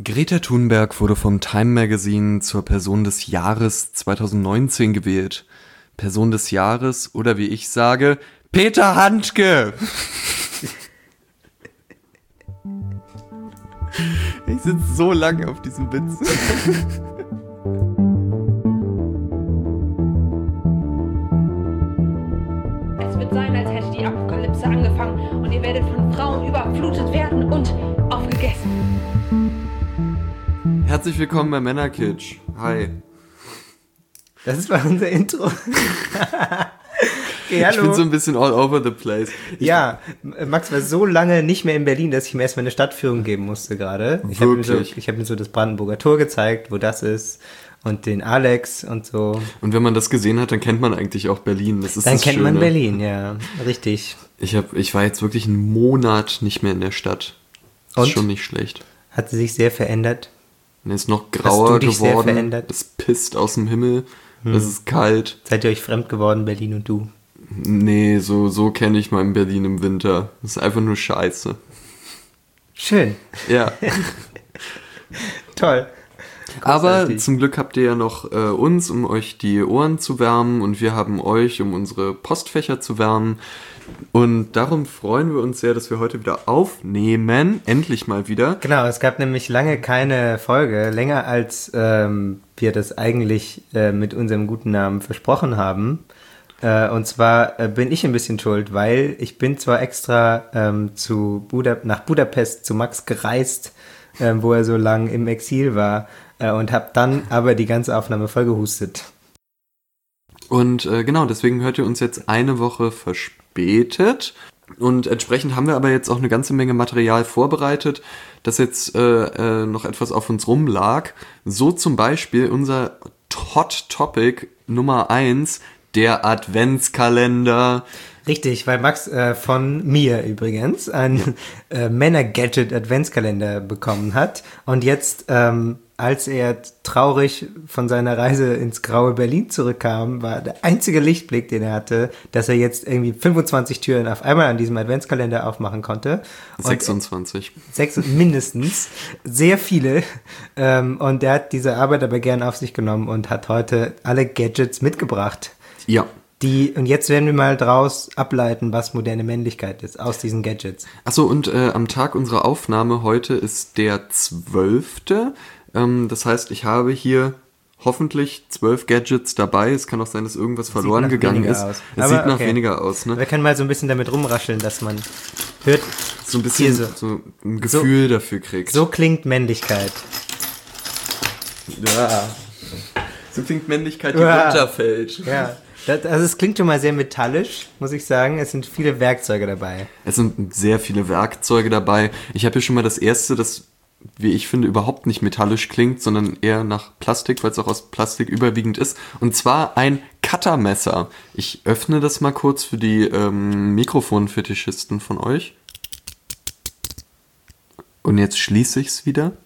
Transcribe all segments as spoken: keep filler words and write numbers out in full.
Greta Thunberg wurde vom Time Magazine zur Person des Jahres zwanzig neunzehn gewählt. Person des Jahres oder wie ich sage, Peter Handke! Ich sitze so lange auf diesem Witz. Es wird sein, als hätte die Apokalypse angefangen und ihr werdet von Frauen überflutet werden und aufgegessen. Herzlich willkommen bei Männerkitsch. Hi. Das war unser Intro. Okay, hallo. Ich bin so ein bisschen all over the place. Ich ja, Max war so lange nicht mehr in Berlin, dass ich ihm erstmal eine Stadtführung geben musste gerade. Ich habe ihm, so, ich hab ihm so das Brandenburger Tor gezeigt, wo das ist. Und den Alex und so. Und wenn man das gesehen hat, dann kennt man eigentlich auch Berlin. Das ist dann das kennt Schöne. man Berlin, ja. Richtig. Ich, hab, ich war jetzt wirklich einen Monat nicht mehr in der Stadt. Das und? Ist schon nicht schlecht. Hat sie sich sehr verändert? Es ist noch grauer Hast du dich geworden. Sehr verändert? Es pisst aus dem Himmel. Hm. Es ist kalt. Seid ihr euch fremd geworden, Berlin und du? Nee, so, so kenne ich mal in Berlin im Winter. Das ist einfach nur scheiße. Schön. Ja. Toll. Aber zum Glück habt ihr ja noch äh, uns, um euch die Ohren zu wärmen, und wir haben euch, um unsere Postfächer zu wärmen. Und darum freuen wir uns sehr, dass wir heute wieder aufnehmen. Endlich mal wieder. Genau, es gab nämlich lange keine Folge, länger als ähm, wir das eigentlich äh, mit unserem guten Namen versprochen haben. Äh, und zwar äh, bin ich ein bisschen schuld, weil ich bin zwar extra ähm, zu Buda- nach Budapest zu Max gereist, äh, wo er so lang im Exil war, äh, und habe dann aber die ganze Aufnahme voll gehustet. Und äh, genau, deswegen hört ihr uns jetzt eine Woche verspätet. Und entsprechend haben wir aber jetzt auch eine ganze Menge Material vorbereitet, das jetzt äh, äh, noch etwas auf uns rumlag. So zum Beispiel unser Hot Topic Nummer eins, der Adventskalender. Richtig, weil Max äh, von mir übrigens einen äh, Männer-Gadget-Adventskalender bekommen hat. Und jetzt, ähm, als er traurig von seiner Reise ins graue Berlin zurückkam, war der einzige Lichtblick, den er hatte, dass er jetzt irgendwie fünfundzwanzig Türen auf einmal an diesem Adventskalender aufmachen konnte. Und sechsundzwanzig. Sechs, mindestens. Sehr viele. Ähm, und er hat diese Arbeit aber gern auf sich genommen und hat heute alle Gadgets mitgebracht. Ja. Die, und jetzt werden wir mal draus ableiten, was moderne Männlichkeit ist, aus diesen Gadgets. Achso, und äh, am Tag unserer Aufnahme heute ist der zwölfte. Ähm, das heißt, ich habe hier hoffentlich zwölf Gadgets dabei. Es kann auch sein, dass irgendwas verloren gegangen ist. Aus. Es Aber sieht nach okay. weniger aus, ne? Wir können mal so ein bisschen damit rumrascheln, dass man hört, So ein bisschen so. so ein Gefühl So- dafür kriegt. so klingt Männlichkeit. Ja. So klingt Männlichkeit, die Ja. runterfällt. Ja. Das, also es klingt schon mal sehr metallisch, muss ich sagen. Es sind viele Werkzeuge dabei. Es sind sehr viele Werkzeuge dabei. Ich habe hier schon mal das erste, das, wie ich finde, überhaupt nicht metallisch klingt, sondern eher nach Plastik, weil es auch aus Plastik überwiegend ist. Und zwar ein Cuttermesser. Ich öffne das mal kurz für die ähm, Mikrofonfetischisten von euch. Und jetzt schließe ich es wieder.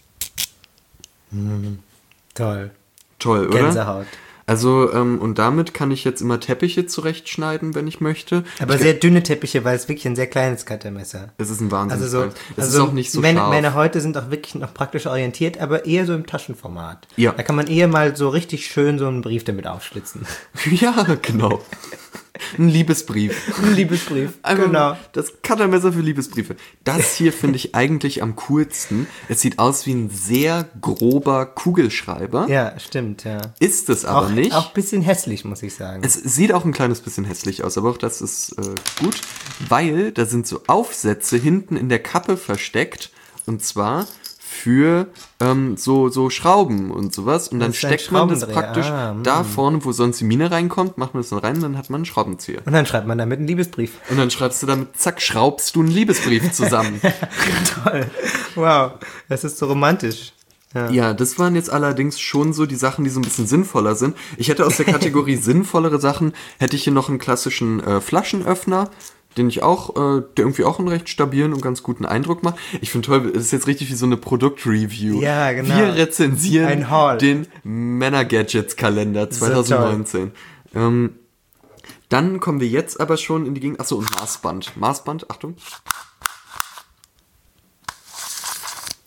Toll. Toll, oder? Gänsehaut. Also, ähm, und damit kann ich jetzt immer Teppiche zurechtschneiden, wenn ich möchte. Aber ich sehr dünne Teppiche, weil es wirklich ein sehr kleines Cuttermesser. Es ist ein Wahnsinn. Also so, es also ist auch nicht so meine, scharf. meine heute sind auch wirklich noch praktisch orientiert, aber eher so im Taschenformat. Ja. Da kann man eher mal so richtig schön so einen Brief damit aufschlitzen. Ja, genau. Ein Liebesbrief. Ein Liebesbrief. Einfach Genau. Das Cuttermesser für Liebesbriefe. Das hier finde ich eigentlich am coolsten. Es sieht aus wie ein sehr grober Kugelschreiber. Ja, stimmt, ja. Ist es aber auch, nicht. Auch ein bisschen hässlich, muss ich sagen. Es sieht auch ein kleines bisschen hässlich aus, aber auch das ist äh, gut, weil da sind so Aufsätze hinten in der Kappe versteckt, und zwar für ähm, so, so Schrauben und sowas, und dann Das ist ein steckt man das Schraubendreher. praktisch Ah, da mm. vorne, wo sonst die Mine reinkommt, macht man das dann rein, und dann hat man einen Schraubenzieher. Und dann schreibt man damit einen Liebesbrief. Und dann schreibst du damit, zack, schraubst du einen Liebesbrief zusammen. Toll. Wow, das ist so romantisch. Ja. Ja, das waren jetzt allerdings schon so die Sachen, die so ein bisschen sinnvoller sind. Ich hätte aus der Kategorie sinnvollere Sachen, hätte ich hier noch einen klassischen äh, Flaschenöffner, den ich auch, äh, der irgendwie auch einen recht stabilen und ganz guten Eindruck macht. Ich finde toll, es ist jetzt richtig wie so eine Produktreview. Ja, genau. Wir rezensieren Ein Haul. den Männer-Gadgets-Kalender So zwanzig neunzehn. Ähm, dann kommen wir jetzt aber schon in die Gegend. Achso, und Maßband. Maßband, Achtung.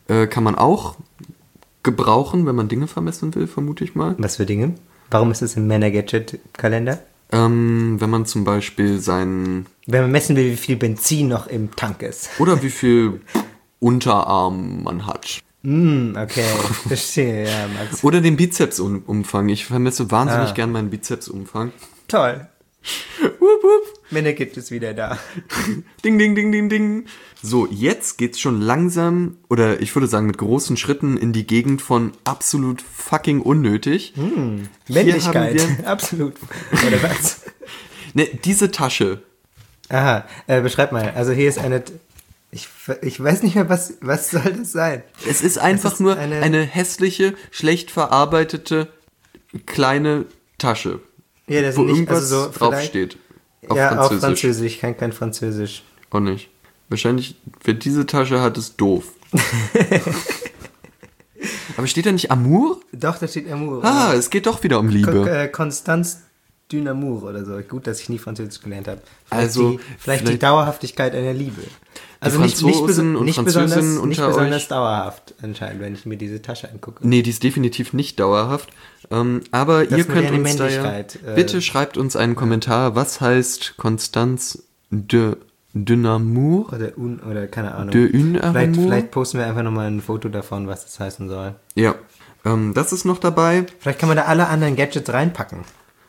äh, kann man auch gebrauchen, wenn man Dinge vermessen will, vermute ich mal. Was für Dinge? Warum ist es im Männer-Gadget-Kalender? Ähm, wenn man zum Beispiel seinen... Wenn man messen will, wie viel Benzin noch im Tank ist. Oder wie viel Unterarm man hat. Mm, okay, verstehe, ja, Max. Oder den Bizepsumfang. Ich vermesse wahnsinnig Ah. gern meinen Bizepsumfang. Toll. Wupp, wupp. Männer-Gadget ist wieder da. Ding, ding, ding, ding, ding. So, jetzt geht's schon langsam, oder ich würde sagen mit großen Schritten in die Gegend von absolut fucking unnötig. Mm, Hier Männlichkeit, haben wir- absolut. Oder was? Ne, diese Tasche. Aha, äh, beschreib mal. Also hier ist eine... Ich, ich weiß nicht mehr, was, was soll das sein? Es ist einfach ist nur eine- eine, hässliche, schlecht verarbeitete kleine Tasche, Ja, das wo sind nicht, irgendwas also so draufsteht. Auf ja, Französisch. auf Französisch. Ich kann kein Französisch. Auch nicht. Wahrscheinlich, wer diese Tasche hat, ist doof. Aber steht da nicht Amour? Doch, da steht Amour. Ah, es geht doch wieder um Liebe. Con- äh, Constance d'Amour oder so. Gut, dass ich nie Französisch gelernt habe. Vielleicht Also, die, vielleicht, die vielleicht- Dauerhaftigkeit einer Liebe. Also nicht, nicht, Franzosen beso- und nicht Französinnen besonders, nicht unter besonders euch. dauerhaft anscheinend, wenn ich mir diese Tasche angucke. Nee, die ist definitiv nicht dauerhaft. Ähm, aber ihr könnt moderne uns da ja... Männlichkeit, äh, Bitte schreibt uns einen Kommentar. Was heißt Constance de, de Amour? Oder, un, oder keine Ahnung. De une vielleicht, Amour? vielleicht posten wir einfach nochmal ein Foto davon, was das heißen soll. Ja, ähm, das ist noch dabei. Vielleicht kann man da alle anderen Gadgets reinpacken.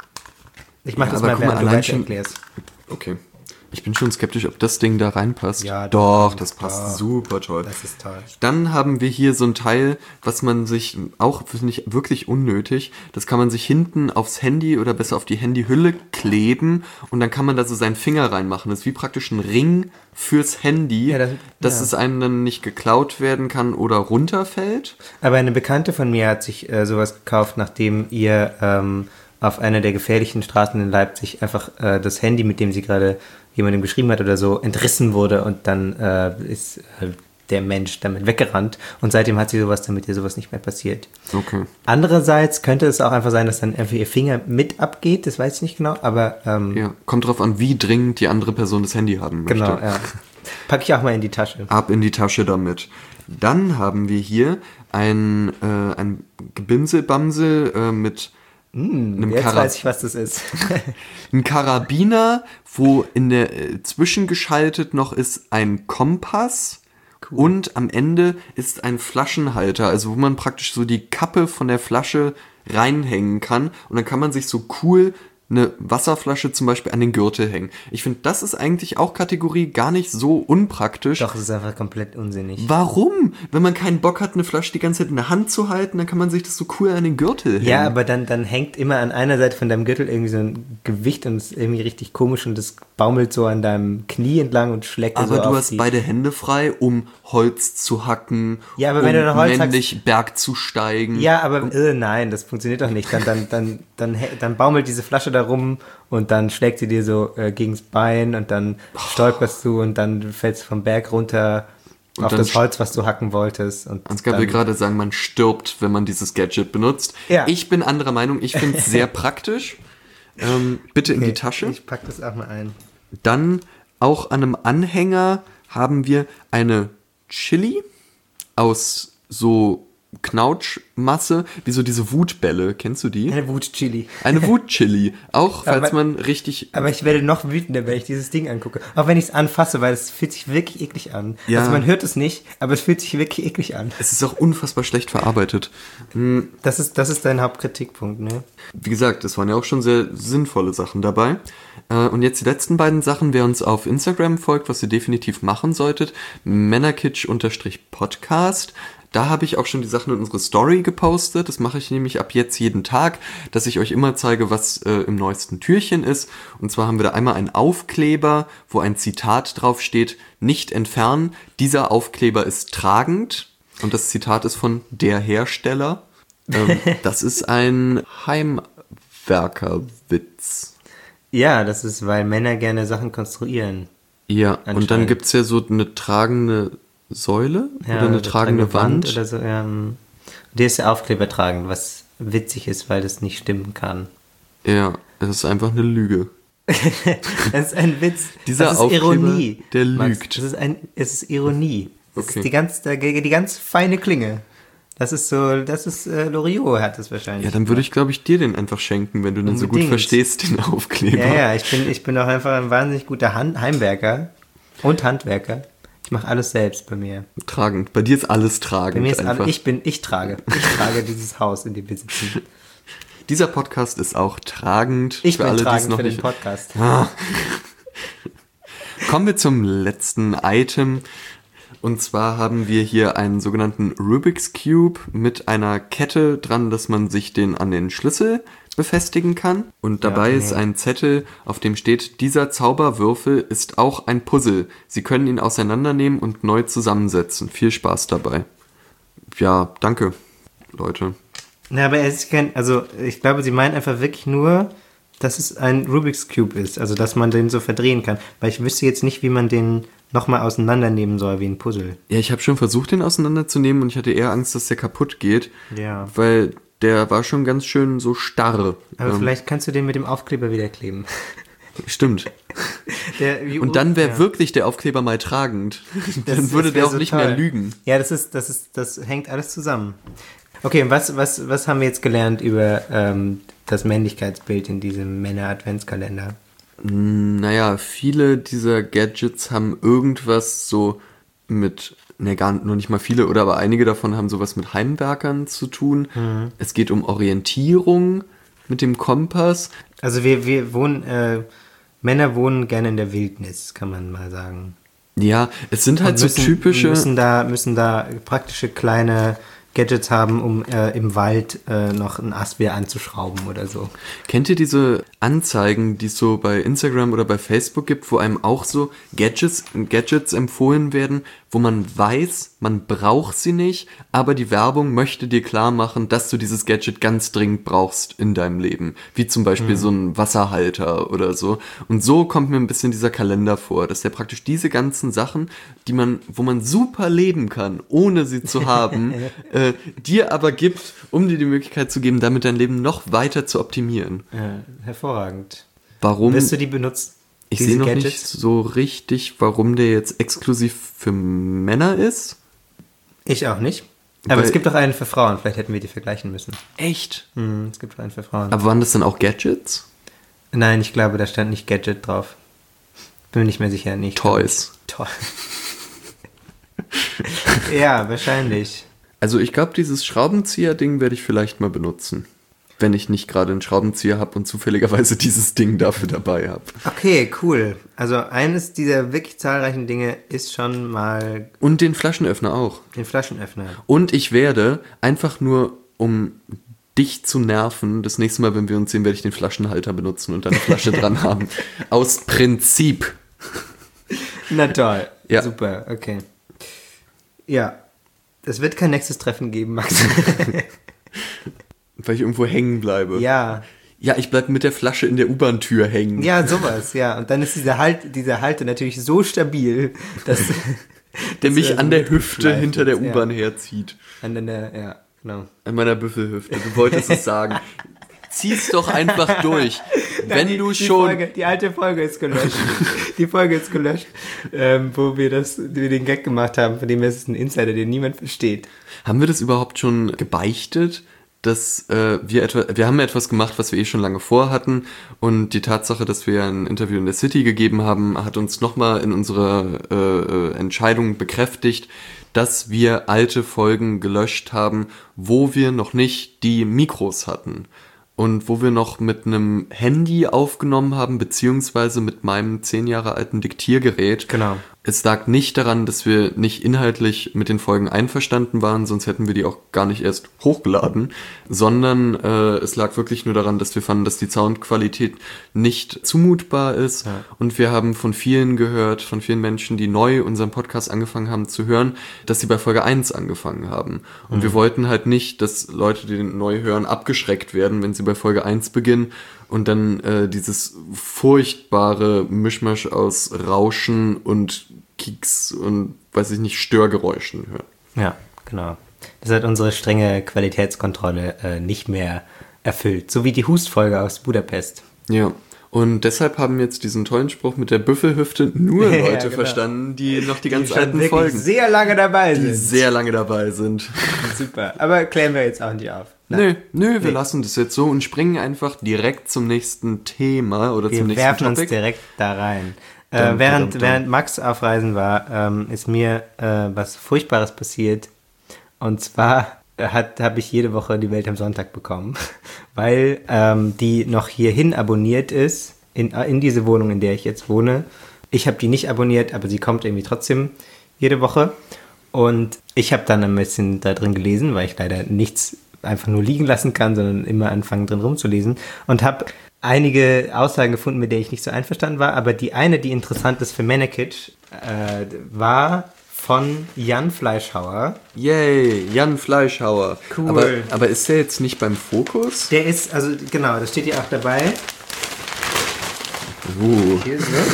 Ich mach Ja, das aber mal, guck mal, während du allein weiter schon- erklärst. Okay. Ich bin schon skeptisch, ob das Ding da reinpasst. Ja, doch, doch, das passt doch. super toll. Das ist toll. Dann haben wir hier so ein Teil, was man sich auch, finde ich, wirklich unnötig. Das kann man sich hinten aufs Handy oder besser auf die Handyhülle kleben und dann kann man da so seinen Finger reinmachen. Das ist wie praktisch ein Ring fürs Handy, Ja, das- dass ja. es einem dann nicht geklaut werden kann oder runterfällt. Aber eine Bekannte von mir hat sich äh, sowas gekauft, nachdem ihr ähm, auf einer der gefährlichen Straßen in Leipzig einfach äh, das Handy, mit dem sie gerade jemandem geschrieben hat oder so, entrissen wurde und dann äh, ist äh, der Mensch damit weggerannt und seitdem hat sie sowas, damit ihr sowas nicht mehr passiert. Okay. Andererseits könnte es auch einfach sein, dass dann einfach ihr Finger mit abgeht, das weiß ich nicht genau, aber ähm, Ja, kommt drauf an, wie dringend die andere Person das Handy haben möchte. genau, ja. Packe ich auch mal in die Tasche. Ab in die Tasche damit. Dann haben wir hier ein, äh, ein Gebimsel-Bamsel äh, mit einem Jetzt Kara- weiß ich, was das ist. ein Karabiner, wo in der äh, zwischengeschaltet noch ist ein Kompass und am Ende ist ein Flaschenhalter, also wo man praktisch so die Kappe von der Flasche reinhängen kann und dann kann man sich so cool eine Wasserflasche zum Beispiel an den Gürtel hängen. Ich finde, das ist eigentlich auch Kategorie gar nicht so unpraktisch. Doch, es ist einfach komplett unsinnig. Warum? Wenn man keinen Bock hat, eine Flasche die ganze Zeit in der Hand zu halten, dann kann man sich das so cool an den Gürtel hängen. Ja, aber dann, dann hängt immer an einer Seite von deinem Gürtel irgendwie so ein Gewicht und es ist irgendwie richtig komisch und das baumelt so an deinem Knie entlang und schlägt dir aber so du auf hast die... beide Hände frei, um Holz zu hacken, Ja, aber um wenn du dann Holz männlich Berg zu steigen. Ja, aber äh, nein, das funktioniert doch nicht. Dann, dann, dann, dann, dann, dann baumelt diese Flasche da rum und dann schlägt sie dir so äh, gegens Bein und dann stolperst du und dann fällst du vom Berg runter Und auf dann das st- Holz, was du hacken wolltest. Und Ansgar dann, will gerade sagen, man stirbt, wenn man dieses Gadget benutzt. Ja. Ich bin anderer Meinung, ich finde es sehr praktisch. Ähm, bitte in Okay, die Tasche. Ich pack das auch mal ein. Dann auch an einem Anhänger haben wir eine Chili aus so Knautschmasse, wie so diese Wutbälle. Kennst du die? Eine Wut-Chili. Eine Wutchili. Auch, falls Aber- man richtig... Aber ich werde noch wütender, wenn ich dieses Ding angucke. Auch wenn ich es anfasse, weil es fühlt sich wirklich eklig an. Ja. Also man hört es nicht, aber es fühlt sich wirklich eklig an. Es ist auch unfassbar schlecht verarbeitet. Hm, Das ist, das ist dein Hauptkritikpunkt, ne? Wie gesagt, es waren ja auch schon sehr sinnvolle Sachen dabei. Äh, Und jetzt die letzten beiden Sachen. Wer uns auf Instagram folgt, was ihr definitiv machen solltet, männerkitsch-podcast. Da habe ich auch schon die Sachen in unsere Story gepostet. Das mache ich nämlich ab jetzt jeden Tag, dass ich euch immer zeige, was äh, im neuesten Türchen ist. Und zwar haben wir da einmal einen Aufkleber, wo ein Zitat drauf steht: Nicht entfernen, dieser Aufkleber ist tragend. Und das Zitat ist von der Hersteller. Ähm, das ist ein Heimwerkerwitz. Ja, das ist, weil Männer gerne Sachen konstruieren. Ja, und dann Anscheinend. gibt es ja so eine tragende Säule Ja, oder eine tragende Wand. oder so. Ähm, der ist der Aufkleber tragend, was witzig ist, weil das nicht stimmen kann. Ja, es ist einfach eine Lüge. Das ist ein Witz. Dieser das ist Aufkleber, Ironie. der Max. lügt. Das ist ein, es ist Ironie. Das Okay. ist die ganz, die, die ganz feine Klinge. Das ist so, das ist, äh, Loriot hat das wahrscheinlich. Ja, dann würde ich, glaube ich, dir den einfach schenken, wenn du den so gut Unbedingt. verstehst, den Aufkleber. Ja, ja, ich bin, ich bin auch einfach ein wahnsinnig guter Hand Heimwerker und Handwerker. Ich mache alles selbst bei mir. Tragend. Bei dir ist alles tragend. Bei mir ist einfach. alles, ich bin, ich trage. Ich trage dieses Haus, in dem wir sitzen. Dieser Podcast ist auch tragend. Ich für bin alle, die es tragend noch für den nicht. Podcast. Kommen wir zum letzten Item. Und zwar haben wir hier einen sogenannten Rubik's Cube mit einer Kette dran, dass man sich den an den Schlüssel befestigen kann. Und dabei Ja, ist nee. ein Zettel, auf dem steht, dieser Zauberwürfel ist auch ein Puzzle. Sie können ihn auseinandernehmen und neu zusammensetzen. Viel Spaß dabei. Ja, danke, Leute. Na, aber es ist kein, also ich glaube, sie meinen einfach wirklich nur, dass es ein Rubik's Cube ist. Also, dass man den so verdrehen kann. Weil ich wüsste jetzt nicht, wie man den nochmal auseinandernehmen soll, wie ein Puzzle. Ja, ich habe schon versucht, den auseinanderzunehmen und ich hatte eher Angst, dass der kaputt geht. Ja. Weil der war schon ganz schön so starr. Aber Ähm, vielleicht kannst du den mit dem Aufkleber wieder kleben. Stimmt. Der, wie- Und dann wäre ja. wirklich der Aufkleber mal tragend. Das- Dann würde das wär der auch so nicht toll. mehr lügen. Ja, das ist, das ist, das hängt alles zusammen. Okay, und was, was, was haben wir jetzt gelernt über ähm, das Männlichkeitsbild in diesem Männer-Adventskalender? Naja, viele dieser Gadgets haben irgendwas so mit, ne, gar noch nicht mal viele, oder aber einige davon haben sowas mit Heimwerkern zu tun. Mhm. Es geht um Orientierung mit dem Kompass. Also wir, wir wohnen, äh, Männer wohnen gerne in der Wildnis, kann man mal sagen. Ja, es sind halt Und so müssen, typische... Müssen da, müssen da praktische kleine Gadgets haben, um äh, im Wald äh, noch einen Ast wieder anzuschrauben oder so. Kennt ihr diese Anzeigen, die es so bei Instagram oder bei Facebook gibt, wo einem auch so Gadgets, Gadgets empfohlen werden, wo man weiß, man braucht sie nicht, aber die Werbung möchte dir klar machen, dass du dieses Gadget ganz dringend brauchst in deinem Leben. Wie zum Beispiel so ein Wasserhalter oder so. Und so kommt mir ein bisschen dieser Kalender vor, dass der praktisch diese ganzen Sachen, die man, wo man super leben kann, ohne sie zu haben, äh, dir aber gibt, um dir die Möglichkeit zu geben, damit dein Leben noch weiter zu optimieren. Ja, hervorragend. Warum? Wirst du die benutzen? Ich diese sehe noch Gadgets? nicht so richtig, warum der jetzt exklusiv für Männer ist. Ich auch nicht. Aber Weil- es gibt auch einen für Frauen, vielleicht hätten wir die vergleichen müssen. Echt? Hm, es gibt einen für Frauen. Aber waren das dann auch Gadgets? Nein, ich glaube, da stand nicht Gadget drauf. Bin mir nicht mehr sicher. Nicht. Toys. Toll. Ja, wahrscheinlich. Also ich glaube, dieses Schraubenzieher-Ding werde ich vielleicht mal benutzen. Wenn ich nicht gerade einen Schraubenzieher habe und zufälligerweise dieses Ding dafür dabei habe. Okay, cool. Also eines dieser wirklich zahlreichen Dinge ist schon mal Und den Flaschenöffner auch. den Flaschenöffner. Und ich werde einfach nur, um dich zu nerven, das nächste Mal, wenn wir uns sehen, werde ich den Flaschenhalter benutzen und dann eine Flasche dran haben. Aus Prinzip. Na toll. Ja. Super, okay. Ja. Es wird kein nächstes Treffen geben, Max. Weil ich irgendwo hängen bleibe. Ja. Ja, ich bleib mit der Flasche in der U-Bahn-Tür hängen. Ja, sowas, ja. Und dann ist dieser Halt, dieser Halter natürlich so stabil, dass Der dass mich er an so der Hüfte mitgleitet, hinter der ja. U-Bahn herzieht. An der, ja, genau. An meiner Büffelhüfte. Du wolltest es sagen. Zieh's doch einfach durch. Wenn die, du die schon... Folge, die alte Folge ist gelöscht. Die Folge ist gelöscht, ähm, wo wir das, wir den Gag gemacht haben, von dem es ist ein Insider, den niemand versteht. Haben wir das überhaupt schon gebeichtet? Dass äh, wir etwa, wir haben etwas gemacht, was wir eh schon lange vorhatten, und die Tatsache, dass wir ein Interview in der City gegeben haben, hat uns nochmal in unserer äh, Entscheidung bekräftigt, dass wir alte Folgen gelöscht haben, wo wir noch nicht die Mikros hatten und wo wir noch mit einem Handy aufgenommen haben, beziehungsweise mit meinem zehn Jahre alten Diktiergerät. Genau. Es lag nicht daran, dass wir nicht inhaltlich mit den Folgen einverstanden waren, sonst hätten wir die auch gar nicht erst hochgeladen, sondern äh, es lag wirklich nur daran, dass wir fanden, dass die Soundqualität nicht zumutbar ist. Ja. Und wir haben von vielen gehört, von vielen Menschen, die neu unseren Podcast angefangen haben zu hören, dass sie bei Folge eins angefangen haben. Und Mhm. wir wollten halt nicht, dass Leute, die den neu hören, abgeschreckt werden, wenn sie bei Folge eins beginnen und dann äh, dieses furchtbare Mischmasch aus Rauschen und Kicks und, weiß ich nicht, Störgeräuschen hören. Ja, genau. Das hat unsere strenge Qualitätskontrolle äh, nicht mehr erfüllt. So wie die Hustfolge aus Budapest. Ja, Und deshalb haben jetzt diesen tollen Spruch mit der Büffelhüfte nur Ja, Leute genau. verstanden, die noch die ganz die schon alten wirklich Folgen, sehr lange dabei die sind. sehr lange dabei sind. Super. Aber klären wir jetzt auch nicht auf. Nö, nö, wir Nee. lassen das jetzt so und springen einfach direkt zum nächsten Thema oder Wir zum nächsten werfen uns Topic. direkt da rein. Äh, Dum, während, dum, dum. während Max auf Reisen war, ähm, ist mir äh, was Furchtbares passiert. Und zwar habe ich jede Woche die Welt am Sonntag bekommen, weil ähm, die noch hierhin abonniert ist, in, in diese Wohnung, in der ich jetzt wohne. Ich habe die nicht abonniert, aber sie kommt irgendwie trotzdem jede Woche. Und ich habe dann ein bisschen da drin gelesen, weil ich leider nichts einfach nur liegen lassen kann, sondern immer anfangen drin rumzulesen. Und habe einige Aussagen gefunden, mit denen ich nicht so einverstanden war. Aber die eine, die interessant ist für Manekitsch, äh, war von Jan Fleischhauer. Yay, Jan Fleischhauer. Cool. Aber, aber ist der jetzt nicht beim Fokus? Der ist, also genau, das steht hier auch dabei. Uh. Hier ist es.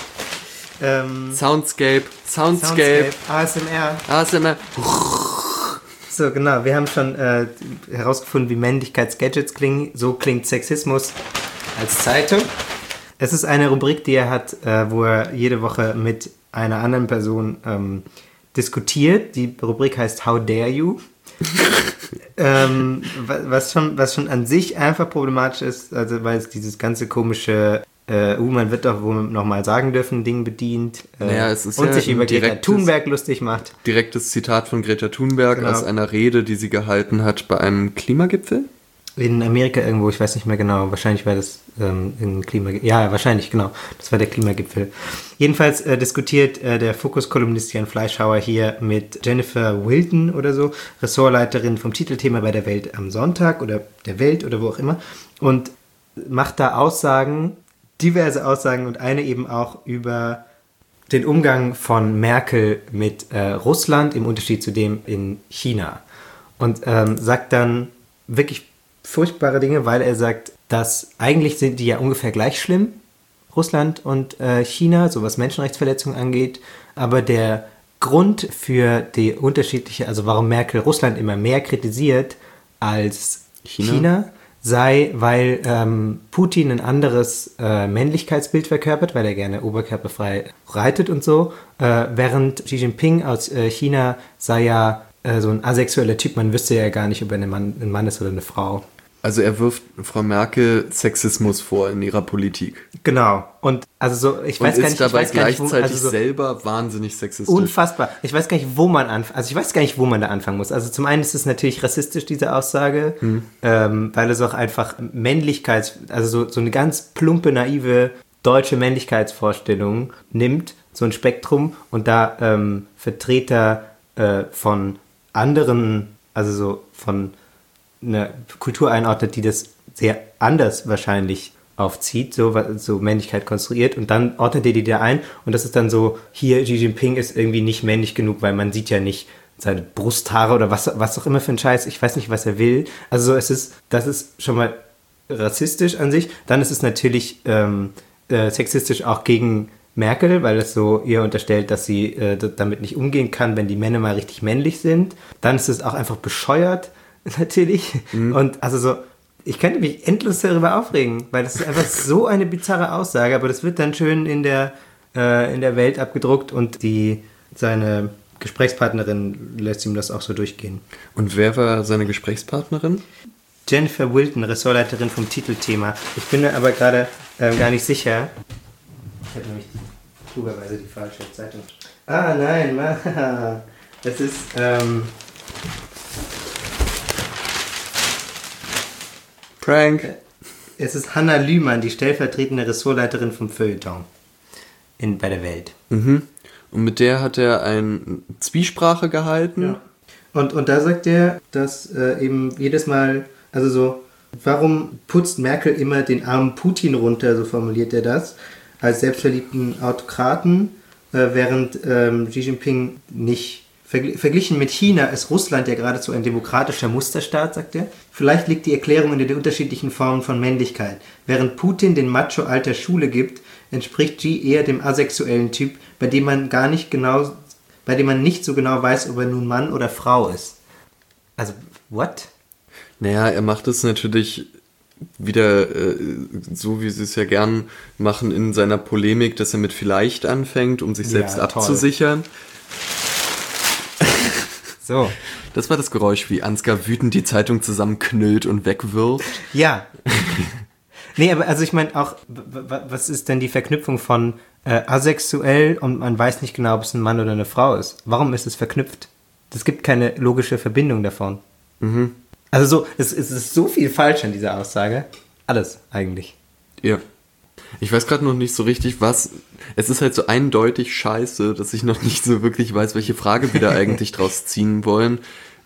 Ähm, Soundscape, Soundscape, Soundscape, A S M R. A S M R. So, genau, wir haben schon äh, herausgefunden, wie Männlichkeitsgadgets klingen. So klingt Sexismus als Zeitung. Es ist eine Rubrik, die er hat, äh, wo er jede Woche mit einer anderen Person ähm, diskutiert. Die Rubrik heißt How Dare You? ähm, wa- was, schon, was schon an sich einfach problematisch ist, also weil es dieses ganze komische äh, uh, man wird doch wohl nochmal sagen dürfen, Ding bedient äh, Naja, es ist und ja sich ein über Greta direktes- Thunberg lustig macht. Direktes Zitat von Greta Thunberg Genau. aus einer Rede, die sie gehalten hat bei einem Klimagipfel. In Amerika irgendwo, ich weiß nicht mehr genau, wahrscheinlich war das ähm, ein Klimagipfel. Ja, wahrscheinlich, genau. Das war der Klimagipfel. Jedenfalls äh, diskutiert äh, der Fokus-Kolumnist Jan Fleischhauer hier mit Jennifer Wilton oder so, Ressortleiterin vom Titelthema bei der Welt am Sonntag oder der Welt oder wo auch immer, und macht da Aussagen, diverse Aussagen und eine eben auch über den Umgang von Merkel mit äh, Russland im Unterschied zu dem in China. Und ähm, sagt dann wirklich furchtbare Dinge, weil er sagt, dass eigentlich sind die ja ungefähr gleich schlimm, Russland und äh, China, so was Menschenrechtsverletzungen angeht, aber der Grund für die unterschiedliche, also warum Merkel Russland immer mehr kritisiert als China? China, sei, weil ähm, Putin ein anderes äh, Männlichkeitsbild verkörpert, weil er gerne oberkörperfrei reitet und so, äh, während Xi Jinping aus äh, China sei ja äh, so ein asexueller Typ, man wüsste ja gar nicht, ob er ein Mann, ein Mann ist oder eine Frau. Also er wirft Frau Merkel Sexismus vor in ihrer Politik. Genau. Und also so, ich weiß und gar ist nicht, ich dabei weiß gar nicht, wo, gleichzeitig also so selber wahnsinnig sexistisch. unfassbar. Ich weiß gar nicht, wo man anfangen, also ich weiß gar nicht, wo man da anfangen muss. Also zum einen ist es natürlich rassistisch, diese Aussage, Hm. ähm, weil es auch einfach Männlichkeits, also so, so eine ganz plumpe, naive deutsche Männlichkeitsvorstellung nimmt, so ein Spektrum, und da ähm, Vertreter äh, von anderen, also so von einer Kultur einordnet, die das sehr anders wahrscheinlich aufzieht, so, so Männlichkeit konstruiert, und dann ordnet er die da ein, und das ist dann so, hier Xi Jinping ist irgendwie nicht männlich genug, weil man sieht ja nicht seine Brusthaare oder was, was auch immer für ein Scheiß, ich weiß nicht, was er will. Also so, es ist, das ist schon mal rassistisch an sich. Dann ist es natürlich ähm, äh, sexistisch auch gegen Merkel, weil es so ihr unterstellt, dass sie äh, d- damit nicht umgehen kann, wenn die Männer mal richtig männlich sind. Dann ist es auch einfach bescheuert, natürlich. Mhm. Und also so, ich könnte mich endlos darüber aufregen, weil das ist einfach so eine bizarre Aussage, aber das wird dann schön in der, äh, in der Welt abgedruckt, und die, seine Gesprächspartnerin lässt ihm das auch so durchgehen. Und wer war seine Gesprächspartnerin? Jennifer Wilton, Ressortleiterin vom Titelthema. Ich bin mir aber gerade ähm, gar nicht sicher. Ich habe nämlich klugerweise die falsche Zeitung. Ah, nein, Mann. Das ist, ähm, Prank. es ist Hanna Lühmann, die stellvertretende Ressortleiterin vom Feuilleton in, bei der Welt. Mhm. Und mit der hat er eine Zwiesprache gehalten. Ja. Und, und da sagt er, dass äh, eben jedes Mal, also so, warum putzt Merkel immer den armen Putin runter, so formuliert er das, als selbstverliebten Autokraten, äh, während ähm, Xi Jinping nicht, vergl- verglichen mit China ist Russland ja geradezu ein demokratischer Musterstaat, sagt er. Vielleicht liegt die Erklärung in den unterschiedlichen Formen von Männlichkeit. Während Putin den Macho alter Schule gibt, entspricht Xi eher dem asexuellen Typ, bei dem man gar nicht genau, bei dem man nicht so genau weiß, ob er nun Mann oder Frau ist. Also, what? Naja, er macht es natürlich wieder äh, so, wie sie es ja gern machen in seiner Polemik, dass er mit vielleicht anfängt, um sich selbst Ja, toll. abzusichern. So. Das war das Geräusch, wie Ansgar wütend die Zeitung zusammenknüllt und wegwirft. Ja. Nee, aber also ich meine auch, w- w- was ist denn die Verknüpfung von äh, asexuell und man weiß nicht genau, ob es ein Mann oder eine Frau ist? Warum ist es verknüpft? Es gibt keine logische Verbindung davon. Mhm. Also so, es, es ist so viel falsch an dieser Aussage. Alles eigentlich. Ja. Ich weiß gerade noch nicht so richtig, was... Es ist halt so eindeutig scheiße, dass ich noch nicht so wirklich weiß, welche Frage wir da eigentlich draus ziehen wollen,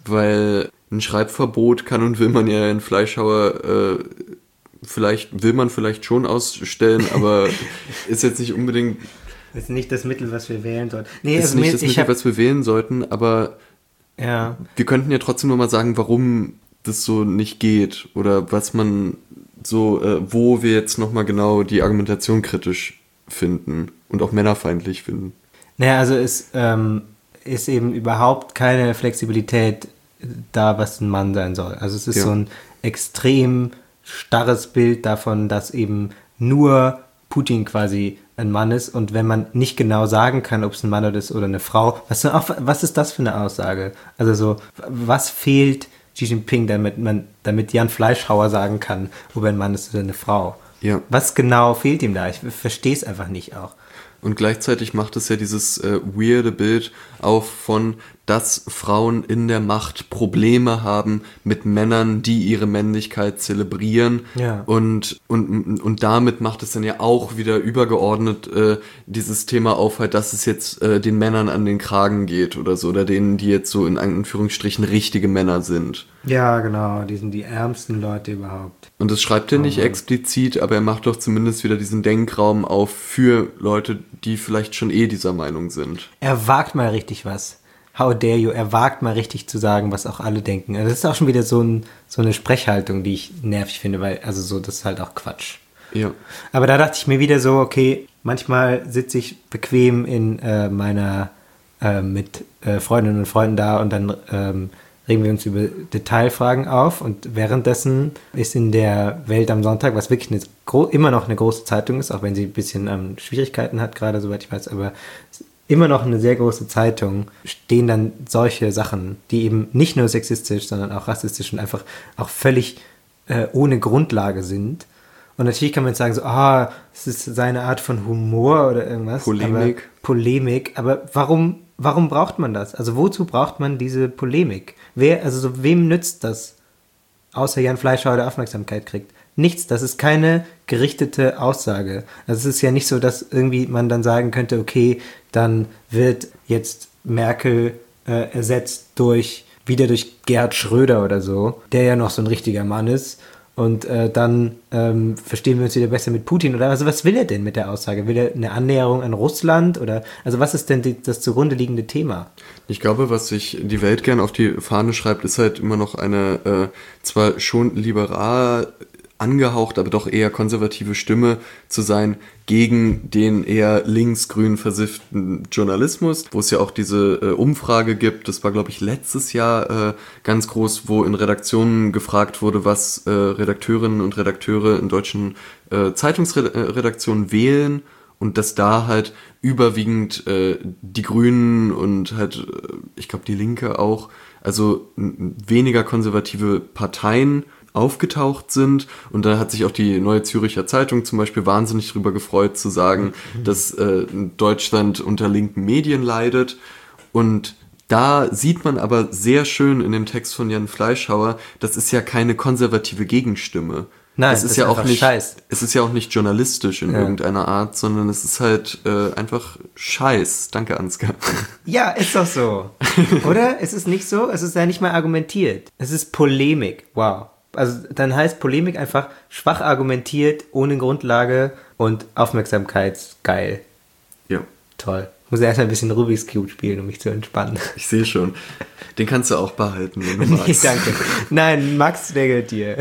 weil ein Schreibverbot kann und will man ja in Fleischhauer... Äh, vielleicht will man vielleicht schon ausstellen, aber ist jetzt nicht unbedingt... Das ist nicht das Mittel, was wir wählen sollten. Nee, ist also nicht mir- das ich Mittel, hab, was wir wählen sollten, aber ja. wir könnten ja trotzdem noch mal sagen, warum das so nicht geht oder was man so, äh, wo wir jetzt noch mal genau die Argumentation kritisch finden und auch männerfeindlich finden. Naja, also es ähm, ist eben überhaupt keine Flexibilität da, was ein Mann sein soll. Also es ist Ja. so ein extrem starres Bild davon, dass eben nur Putin quasi ein Mann ist und wenn man nicht genau sagen kann, ob es ein Mann ist oder eine Frau, was, was ist das für eine Aussage? Also so, was fehlt Xi Jinping, damit man, damit Jan Fleischhauer sagen kann, ob er ein Mann ist oder eine Frau? Ja. Was genau fehlt ihm da? Ich verstehe es einfach nicht auch. Und gleichzeitig macht es ja dieses äh, weirde Bild auf von, dass Frauen in der Macht Probleme haben mit Männern, die ihre Männlichkeit zelebrieren. Ja. Und, und, und damit macht es dann ja auch wieder übergeordnet äh, dieses Thema auf, halt, dass es jetzt äh, den Männern an den Kragen geht oder so, oder denen, die jetzt so in Anführungsstrichen richtige Männer sind. Ja, genau, die sind die ärmsten Leute überhaupt. Und das schreibt er nicht explizit, aber er macht doch zumindest wieder diesen Denkraum auf für Leute, die vielleicht schon eh dieser Meinung sind. Er wagt mal richtig was. How dare you? Er wagt mal richtig zu sagen, was auch alle denken. Also das ist auch schon wieder so, ein, so eine Sprechhaltung, die ich nervig finde, weil, also so, das ist halt auch Quatsch. Ja. Aber da dachte ich mir wieder so, okay, manchmal sitze ich bequem in äh, meiner, äh, mit äh, Freundinnen und Freunden da und dann ähm, regen wir uns über Detailfragen auf und währenddessen ist in der Welt am Sonntag, was wirklich eine, gro- immer noch eine große Zeitung ist, auch wenn sie ein bisschen ähm, Schwierigkeiten hat gerade, soweit ich weiß, aber immer noch eine sehr große Zeitung, stehen dann solche Sachen, die eben nicht nur sexistisch, sondern auch rassistisch und einfach auch völlig äh, ohne Grundlage sind. Und natürlich kann man jetzt sagen, so, ah, es ist seine Art von Humor oder irgendwas. Polemik. Aber, Polemik. Aber warum, warum braucht man das? Also wozu braucht man diese Polemik? Wer, also so, wem nützt das? Außer Jan Fleischhauer, der Aufmerksamkeit kriegt. Nichts, das ist keine gerichtete Aussage. Also es ist ja nicht so, dass irgendwie man dann sagen könnte, okay, dann wird jetzt Merkel äh, ersetzt durch, wieder durch Gerhard Schröder oder so, der ja noch so ein richtiger Mann ist. Und äh, dann ähm, verstehen wir uns wieder besser mit Putin. Oder also was will er denn mit der Aussage? Will er eine Annäherung an Russland? Oder also was ist denn die, das zugrunde liegende Thema? Ich glaube, was sich die Welt gern auf die Fahne schreibt, ist halt immer noch eine äh, zwar schon liberal angehaucht, aber doch eher konservative Stimme zu sein gegen den eher linksgrün versifften Journalismus, wo es ja auch diese äh, Umfrage gibt, das war glaube ich letztes Jahr äh, ganz groß, wo in Redaktionen gefragt wurde, was äh, Redakteurinnen und Redakteure in deutschen äh, Zeitungsredaktionen wählen und dass da halt überwiegend äh, die Grünen und halt, äh, ich glaube die Linke auch, also n- weniger konservative Parteien aufgetaucht sind und da hat sich auch die Neue Züricher Zeitung zum Beispiel wahnsinnig drüber gefreut zu sagen, mhm. dass äh, Deutschland unter linken Medien leidet und da sieht man aber sehr schön in dem Text von Jan Fleischhauer, das ist ja keine konservative Gegenstimme. Nein, es ist, das ist ja auch einfach nicht, Scheiß. Es ist ja auch nicht journalistisch in ja. irgendeiner Art, sondern es ist halt äh, einfach Scheiß. Danke, Ansgar. Ja, ist doch so. Oder? Es ist nicht so, es ist ja nicht mal argumentiert. Es ist Polemik. Wow. Also dann heißt Polemik einfach schwach argumentiert, ohne Grundlage und aufmerksamkeitsgeil. Ja. Toll. Ich muss erstmal ein bisschen Rubik's Cube spielen, um mich zu entspannen. Ich sehe schon. Den kannst du auch behalten, wenn du Nee, magst. danke. Nein, Max regelt dir.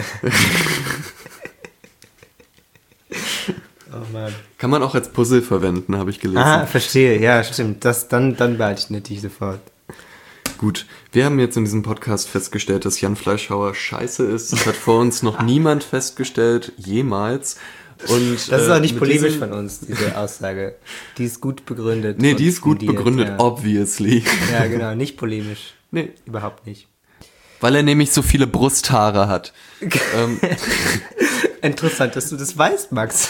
Oh Mann. Kann man auch als Puzzle verwenden, habe ich gelesen. Ah, verstehe. Ja, stimmt. Das, dann, dann behalte ich natürlich sofort. Gut, wir haben jetzt in diesem Podcast festgestellt, dass Jan Fleischhauer scheiße ist. Das hat vor uns noch niemand festgestellt, jemals. Und, das ist auch nicht äh, polemisch diesem, von uns, diese Aussage. Die ist gut begründet. Nee, die ist gut fundiert, begründet, ja. obviously. Ja, genau, nicht polemisch. Nee. Überhaupt nicht. Weil er nämlich so viele Brusthaare hat. ähm, Interessant, dass du das weißt, Max.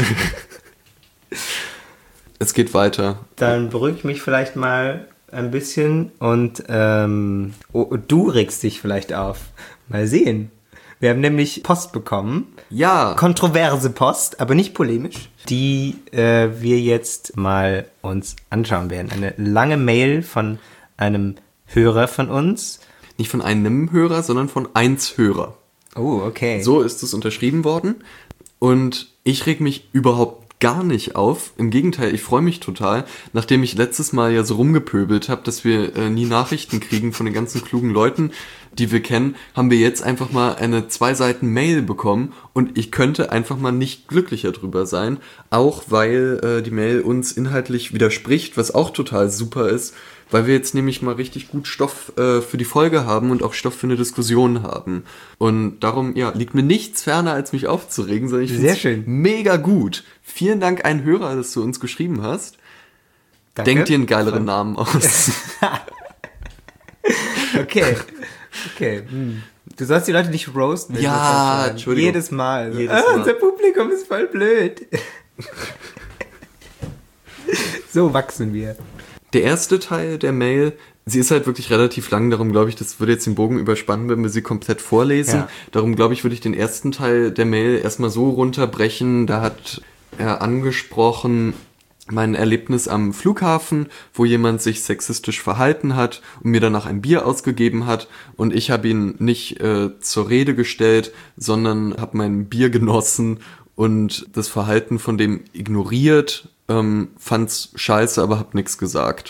Es geht weiter. Dann beruhige ich mich vielleicht mal ein bisschen und ähm, oh, du regst dich vielleicht auf. Mal sehen. Wir haben nämlich Post bekommen. Ja. Kontroverse Post, aber nicht polemisch, die äh, wir jetzt mal uns anschauen werden. Eine lange Mail von einem Hörer von uns. Nicht von einem Hörer, sondern von eins Hörer. Oh, okay. So ist es unterschrieben worden. Und ich reg mich überhaupt gar nicht auf. Im Gegenteil, ich freue mich total, nachdem ich letztes Mal ja so rumgepöbelt habe, dass wir äh, nie Nachrichten kriegen von den ganzen klugen Leuten, die wir kennen, haben wir jetzt einfach mal eine zwei Seiten Mail bekommen und ich könnte einfach mal nicht glücklicher drüber sein, auch weil äh, die Mail uns inhaltlich widerspricht, was auch total super ist, weil wir jetzt nämlich mal richtig gut Stoff äh, für die Folge haben und auch Stoff für eine Diskussion haben. Und darum, ja, liegt mir nichts ferner, als mich aufzuregen, sondern ich finde es mega gut. Vielen Dank, ein Hörer, dass du uns geschrieben hast. Danke. Denk dir einen geileren Namen aus. Okay. Okay. Hm. Du sollst die Leute nicht roasten. Wenn Ja, Entschuldigung. Jedes Mal. Jedes ah, Mal. Unser Publikum ist voll blöd. So wachsen wir. Der erste Teil der Mail, sie ist halt wirklich relativ lang, darum glaube ich, das würde jetzt den Bogen überspannen, wenn wir sie komplett vorlesen. Ja. Darum glaube ich, würde ich den ersten Teil der Mail erstmal so runterbrechen. Da hat er angesprochen mein Erlebnis am Flughafen, wo jemand sich sexistisch verhalten hat und mir danach ein Bier ausgegeben hat und ich habe ihn nicht äh, zur Rede gestellt, sondern habe mein Bier genossen und das Verhalten von dem ignoriert, ähm, fand's scheiße, aber hab nichts gesagt.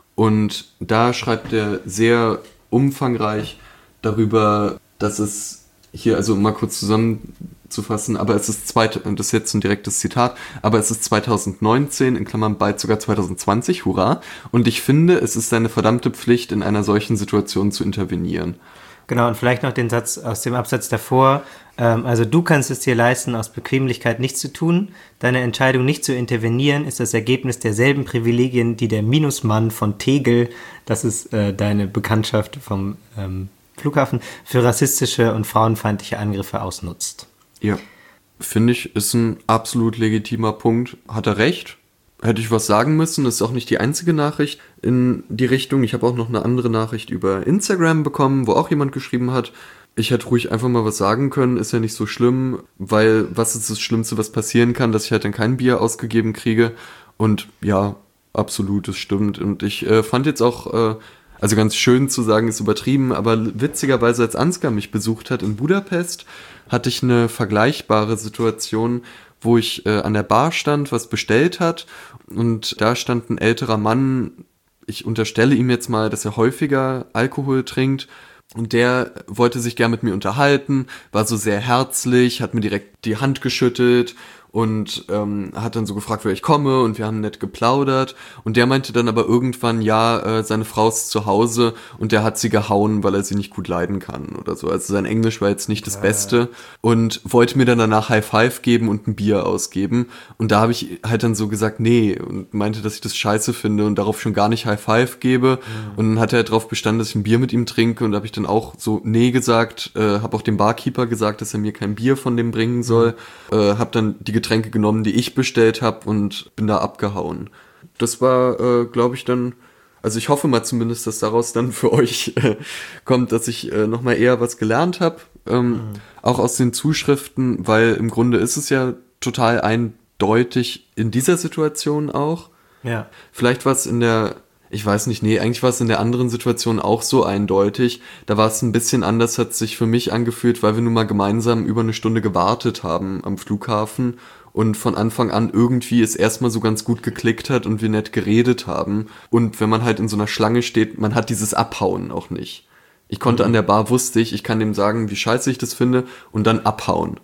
Und da schreibt er sehr umfangreich darüber, dass es hier, also mal kurz zusammenzufassen, aber es ist zweit, das ist jetzt ein direktes Zitat, aber es ist zwanzig neunzehn, in Klammern bald sogar zwanzig zwanzig, hurra, und ich finde, es ist seine verdammte Pflicht, in einer solchen Situation zu intervenieren. Genau, und vielleicht noch den Satz aus dem Absatz davor. Ähm, also du kannst es dir leisten, aus Bequemlichkeit nichts zu tun. Deine Entscheidung, nicht zu intervenieren, ist das Ergebnis derselben Privilegien, die der Minusmann von Tegel, das ist äh, deine Bekanntschaft vom ähm, Flughafen, für rassistische und frauenfeindliche Angriffe ausnutzt. Ja, finde ich, ist ein absolut legitimer Punkt. Hat er recht? Hätte ich was sagen müssen, das ist auch nicht die einzige Nachricht in die Richtung. Ich habe auch noch eine andere Nachricht über Instagram bekommen, wo auch jemand geschrieben hat, ich hätte ruhig einfach mal was sagen können, ist ja nicht so schlimm, weil was ist das Schlimmste, was passieren kann, dass ich halt dann kein Bier ausgegeben kriege. Und ja, absolut, das stimmt. Und ich äh, fand jetzt auch, äh, also ganz schön zu sagen, ist übertrieben, aber witzigerweise, als Ansgar mich besucht hat in Budapest, hatte ich eine vergleichbare Situation, wo ich äh, an der Bar stand, was bestellt hat und da stand ein älterer Mann, ich unterstelle ihm jetzt mal, dass er häufiger Alkohol trinkt und der wollte sich gern mit mir unterhalten, war so sehr herzlich, hat mir direkt die Hand geschüttelt und ähm, hat dann so gefragt, woher ich komme und wir haben nett geplaudert und der meinte dann aber irgendwann, ja, äh, seine Frau ist zu Hause und der hat sie gehauen, weil er sie nicht gut leiden kann oder so. Also sein Englisch war jetzt nicht das Beste und wollte mir dann danach High Five geben und ein Bier ausgeben und da habe ich halt dann so gesagt, nee und meinte, dass ich das scheiße finde und darauf schon gar nicht High Five gebe mhm. und dann hat er darauf bestanden, dass ich ein Bier mit ihm trinke und da habe ich dann auch so nee gesagt, äh, habe auch dem Barkeeper gesagt, dass er mir kein Bier von dem bringen soll, mhm. äh, habe dann die Getränke genommen, die ich bestellt habe und bin da abgehauen. Das war, äh, glaube ich, dann, also ich hoffe mal zumindest, dass daraus dann für euch äh, kommt, dass ich äh, nochmal eher was gelernt habe, ähm, mhm. auch aus den Zuschriften, weil im Grunde ist es ja total eindeutig in dieser Situation auch. Ja. Vielleicht war es in der, ich weiß nicht, nee, eigentlich war es in der anderen Situation auch so eindeutig. Da war es ein bisschen anders, hat sich für mich angefühlt, weil wir nun mal gemeinsam über eine Stunde gewartet haben am Flughafen und von Anfang an irgendwie es erstmal so ganz gut geklickt hat und wir nett geredet haben. Und wenn man halt in so einer Schlange steht, man hat dieses Abhauen auch nicht. Ich konnte mhm. an der Bar, wusste ich, ich kann dem sagen, wie scheiße ich das finde und dann abhauen.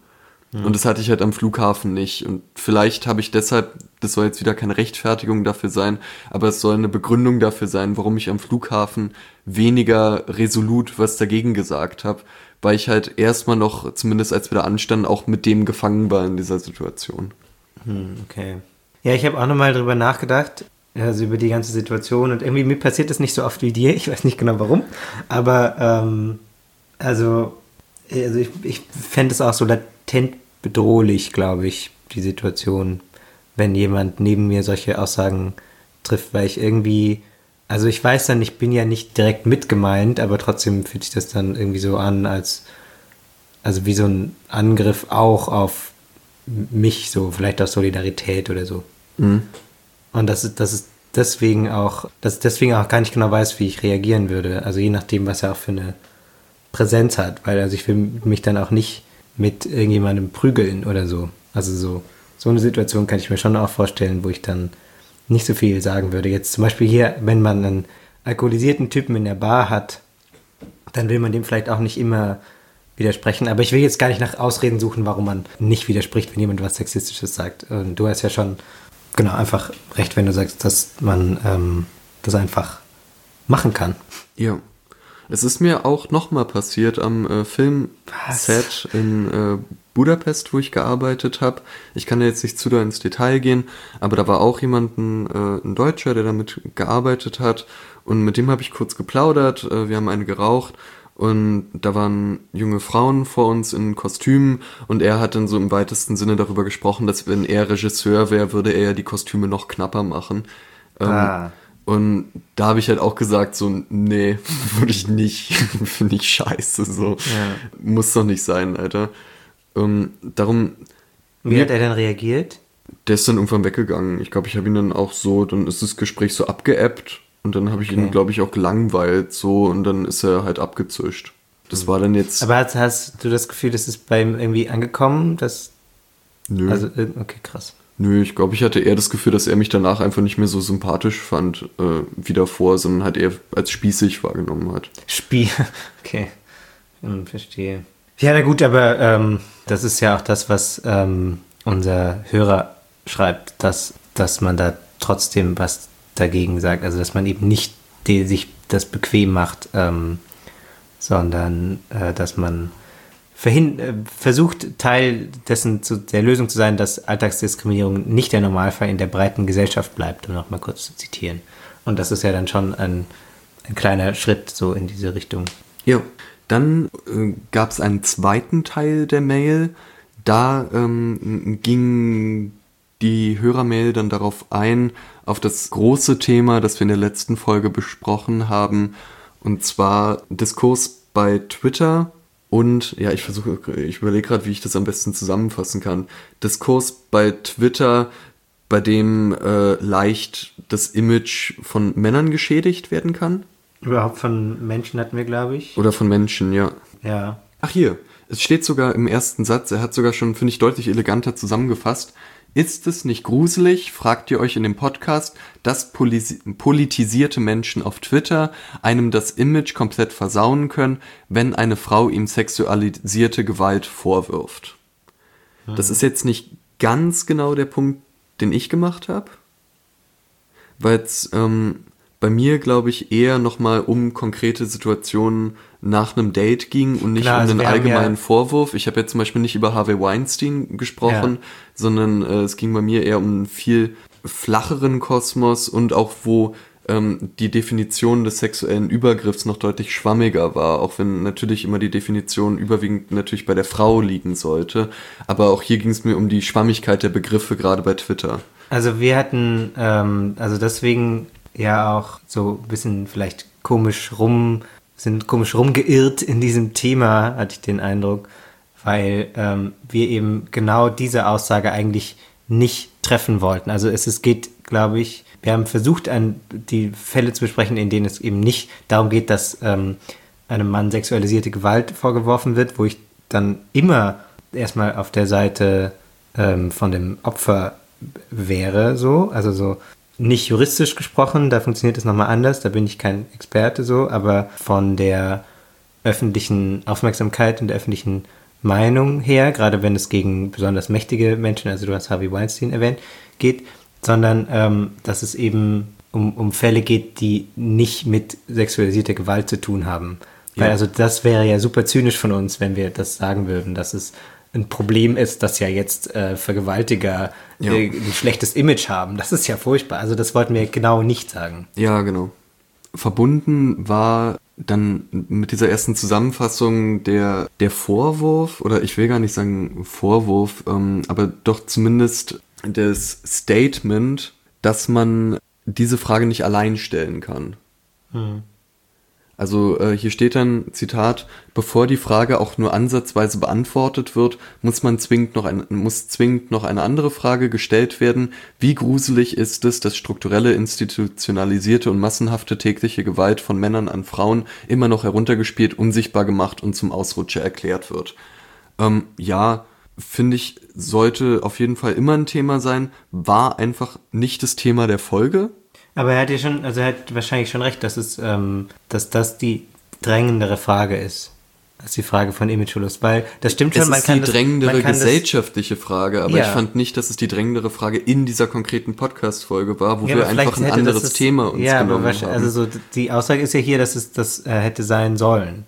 Mhm. Und das hatte ich halt am Flughafen nicht. Und vielleicht habe ich deshalb, das soll jetzt wieder keine Rechtfertigung dafür sein, aber es soll eine Begründung dafür sein, warum ich am Flughafen weniger resolut was dagegen gesagt habe, weil ich halt erstmal noch, zumindest als wir da anstanden, auch mit dem gefangen war in dieser Situation. Hm, okay. Ja, ich habe auch nochmal drüber nachgedacht, also über die ganze Situation, und irgendwie mir passiert das nicht so oft wie dir, ich weiß nicht genau warum, aber ähm, also, also ich, ich fände es auch so latent bedrohlich, glaube ich, die Situation, wenn jemand neben mir solche Aussagen trifft, weil ich irgendwie, also ich weiß dann, ich bin ja nicht direkt mitgemeint, aber trotzdem fühlt sich das dann irgendwie so an, als, also wie so ein Angriff auch auf mich, so vielleicht aus Solidarität oder so. Mhm. Und das ist, das ist deswegen auch, dass ich deswegen auch gar nicht genau weiß, wie ich reagieren würde. Also je nachdem, was er auch für eine Präsenz hat. Weil also ich will mich dann auch nicht mit irgendjemandem prügeln oder so. Also so, so eine Situation kann ich mir schon auch vorstellen, wo ich dann nicht so viel sagen würde. Jetzt zum Beispiel hier, wenn man einen alkoholisierten Typen in der Bar hat, dann will man dem vielleicht auch nicht immer widersprechen. Aber ich will jetzt gar nicht nach Ausreden suchen, warum man nicht widerspricht, wenn jemand was Sexistisches sagt. Und du hast ja schon genau einfach recht, wenn du sagst, dass man ähm, das einfach machen kann. Ja. Es ist mir auch nochmal passiert am äh, Filmset in äh, Budapest, wo ich gearbeitet habe. Ich kann ja jetzt nicht zu da ins Detail gehen, aber da war auch jemand, ein, äh, ein Deutscher, der damit gearbeitet hat, und mit dem habe ich kurz geplaudert. Äh, wir haben eine geraucht und da waren junge Frauen vor uns in Kostümen, und er hat dann so im weitesten Sinne darüber gesprochen, dass wenn er Regisseur wäre, würde er ja die Kostüme noch knapper machen. Ähm, Ah. Und da habe ich halt auch gesagt, so, nee, würde ich nicht, finde ich scheiße, so, Ja. muss doch nicht sein, Alter. Ähm, darum, Wie mir- hat er dann reagiert? der ist dann irgendwann weggegangen. Ich glaube, ich habe ihn dann auch so, dann ist das Gespräch so abgeebbt, und dann habe ich ihn, Okay. glaube ich, auch gelangweilt, so, und dann ist er halt abgezischt. Das war dann jetzt, Aber hast, hast du das Gefühl, das ist bei ihm irgendwie angekommen? Dass, nö, also, irg- okay, krass. nö, ich glaube, ich hatte eher das Gefühl, dass er mich danach einfach nicht mehr so sympathisch fand, äh, wie davor, sondern halt eher als spießig wahrgenommen hat. Spiel, okay. Hm, verstehe. Ja, na gut, aber ähm, das ist ja auch das, was ähm, unser Hörer schreibt, dass, dass man da trotzdem was dagegen sagt. Also, dass man eben nicht die, sich das bequem macht, ähm, sondern äh, dass man verhin äh, versucht, Teil dessen zu, der Lösung zu sein, dass Alltagsdiskriminierung nicht der Normalfall in der breiten Gesellschaft bleibt, um noch mal kurz zu zitieren. Und das ist ja dann schon ein, ein kleiner Schritt so in diese Richtung. Ja, dann äh, gab es einen zweiten Teil der Mail. Da ähm, ging die Hörermail dann darauf ein, auf das große Thema, das wir in der letzten Folge besprochen haben, und zwar Diskurs bei Twitter und, ja, ich versuche, ich überlege gerade, wie ich das am besten zusammenfassen kann. Diskurs bei Twitter, bei dem äh, leicht das Image von Männern geschädigt werden kann. Überhaupt von Menschen hatten wir, glaube ich. Oder von Menschen, ja. Ja. Ach hier, es steht sogar im ersten Satz, er hat sogar schon, finde ich, deutlich eleganter zusammengefasst. Ist es nicht gruselig, fragt ihr euch in dem Podcast, dass polis- politisierte Menschen auf Twitter einem das Image komplett versauen können, wenn eine Frau ihm sexualisierte Gewalt vorwirft? Hm. Das ist jetzt nicht ganz genau der Punkt, den ich gemacht habe, weil es ähm, bei mir, glaube ich, eher nochmal um konkrete Situationen nach einem Date ging und nicht Klar, um also einen wir haben allgemeinen ja- Vorwurf. Ich habe jetzt zum Beispiel nicht über Harvey Weinstein gesprochen, Ja. sondern äh, es ging bei mir eher um einen viel flacheren Kosmos und auch wo ähm, die Definition des sexuellen Übergriffs noch deutlich schwammiger war, auch wenn natürlich immer die Definition überwiegend natürlich bei der Frau liegen sollte. Aber auch hier ging es mir um die Schwammigkeit der Begriffe, gerade bei Twitter. Also wir hatten, ähm, also deswegen ja auch so ein bisschen vielleicht komisch rum, sind komisch rumgeirrt in diesem Thema, hatte ich den Eindruck, weil ähm, wir eben genau diese Aussage eigentlich nicht treffen wollten. Also es, es geht, glaube ich, wir haben versucht, ein, die Fälle zu besprechen, in denen es eben nicht darum geht, dass ähm, einem Mann sexualisierte Gewalt vorgeworfen wird, wo ich dann immer erstmal auf der Seite ähm, von dem Opfer wäre, so, also so nicht juristisch gesprochen, da funktioniert es nochmal anders, da bin ich kein Experte so, aber von der öffentlichen Aufmerksamkeit und der öffentlichen Meinung her, gerade wenn es gegen besonders mächtige Menschen, also du hast Harvey Weinstein erwähnt, geht, sondern ähm, dass es eben um, um Fälle geht, die nicht mit sexualisierter Gewalt zu tun haben. Weil Ja. also das wäre ja super zynisch von uns, wenn wir das sagen würden, dass es ein Problem ist, dass ja jetzt äh, Vergewaltiger Ja. äh, ein schlechtes Image haben. Das ist ja furchtbar. Also das wollten wir genau nicht sagen. Ja, genau. Verbunden war dann mit dieser ersten Zusammenfassung der, der Vorwurf, oder ich will gar nicht sagen Vorwurf, ähm, aber doch zumindest das Statement, dass man diese Frage nicht allein stellen kann. Hm. Also äh, hier steht dann, Zitat, bevor die Frage auch nur ansatzweise beantwortet wird, muss man zwingend noch ein, muss zwingend noch eine andere Frage gestellt werden. Wie gruselig ist es, dass strukturelle, institutionalisierte und massenhafte tägliche Gewalt von Männern an Frauen immer noch heruntergespielt, unsichtbar gemacht und zum Ausrutscher erklärt wird? Ähm, ja, finde ich, sollte auf jeden Fall immer ein Thema sein, war einfach nicht das Thema der Folge. Aber er hat ja schon, also er hat wahrscheinlich schon recht, dass es, ähm, dass das die drängendere Frage ist, als die Frage von Imageverlust, weil das stimmt schon, Es man ist kann die das, drängendere man kann gesellschaftliche Frage, aber Ja. ich fand nicht, dass es die drängendere Frage in dieser konkreten Podcast-Folge war, wo Ja, wir aber vielleicht einfach ein hätte anderes das, Thema uns ja, aber genommen wahrscheinlich- haben. also so die Aussage ist ja hier, dass es das äh, hätte sein sollen,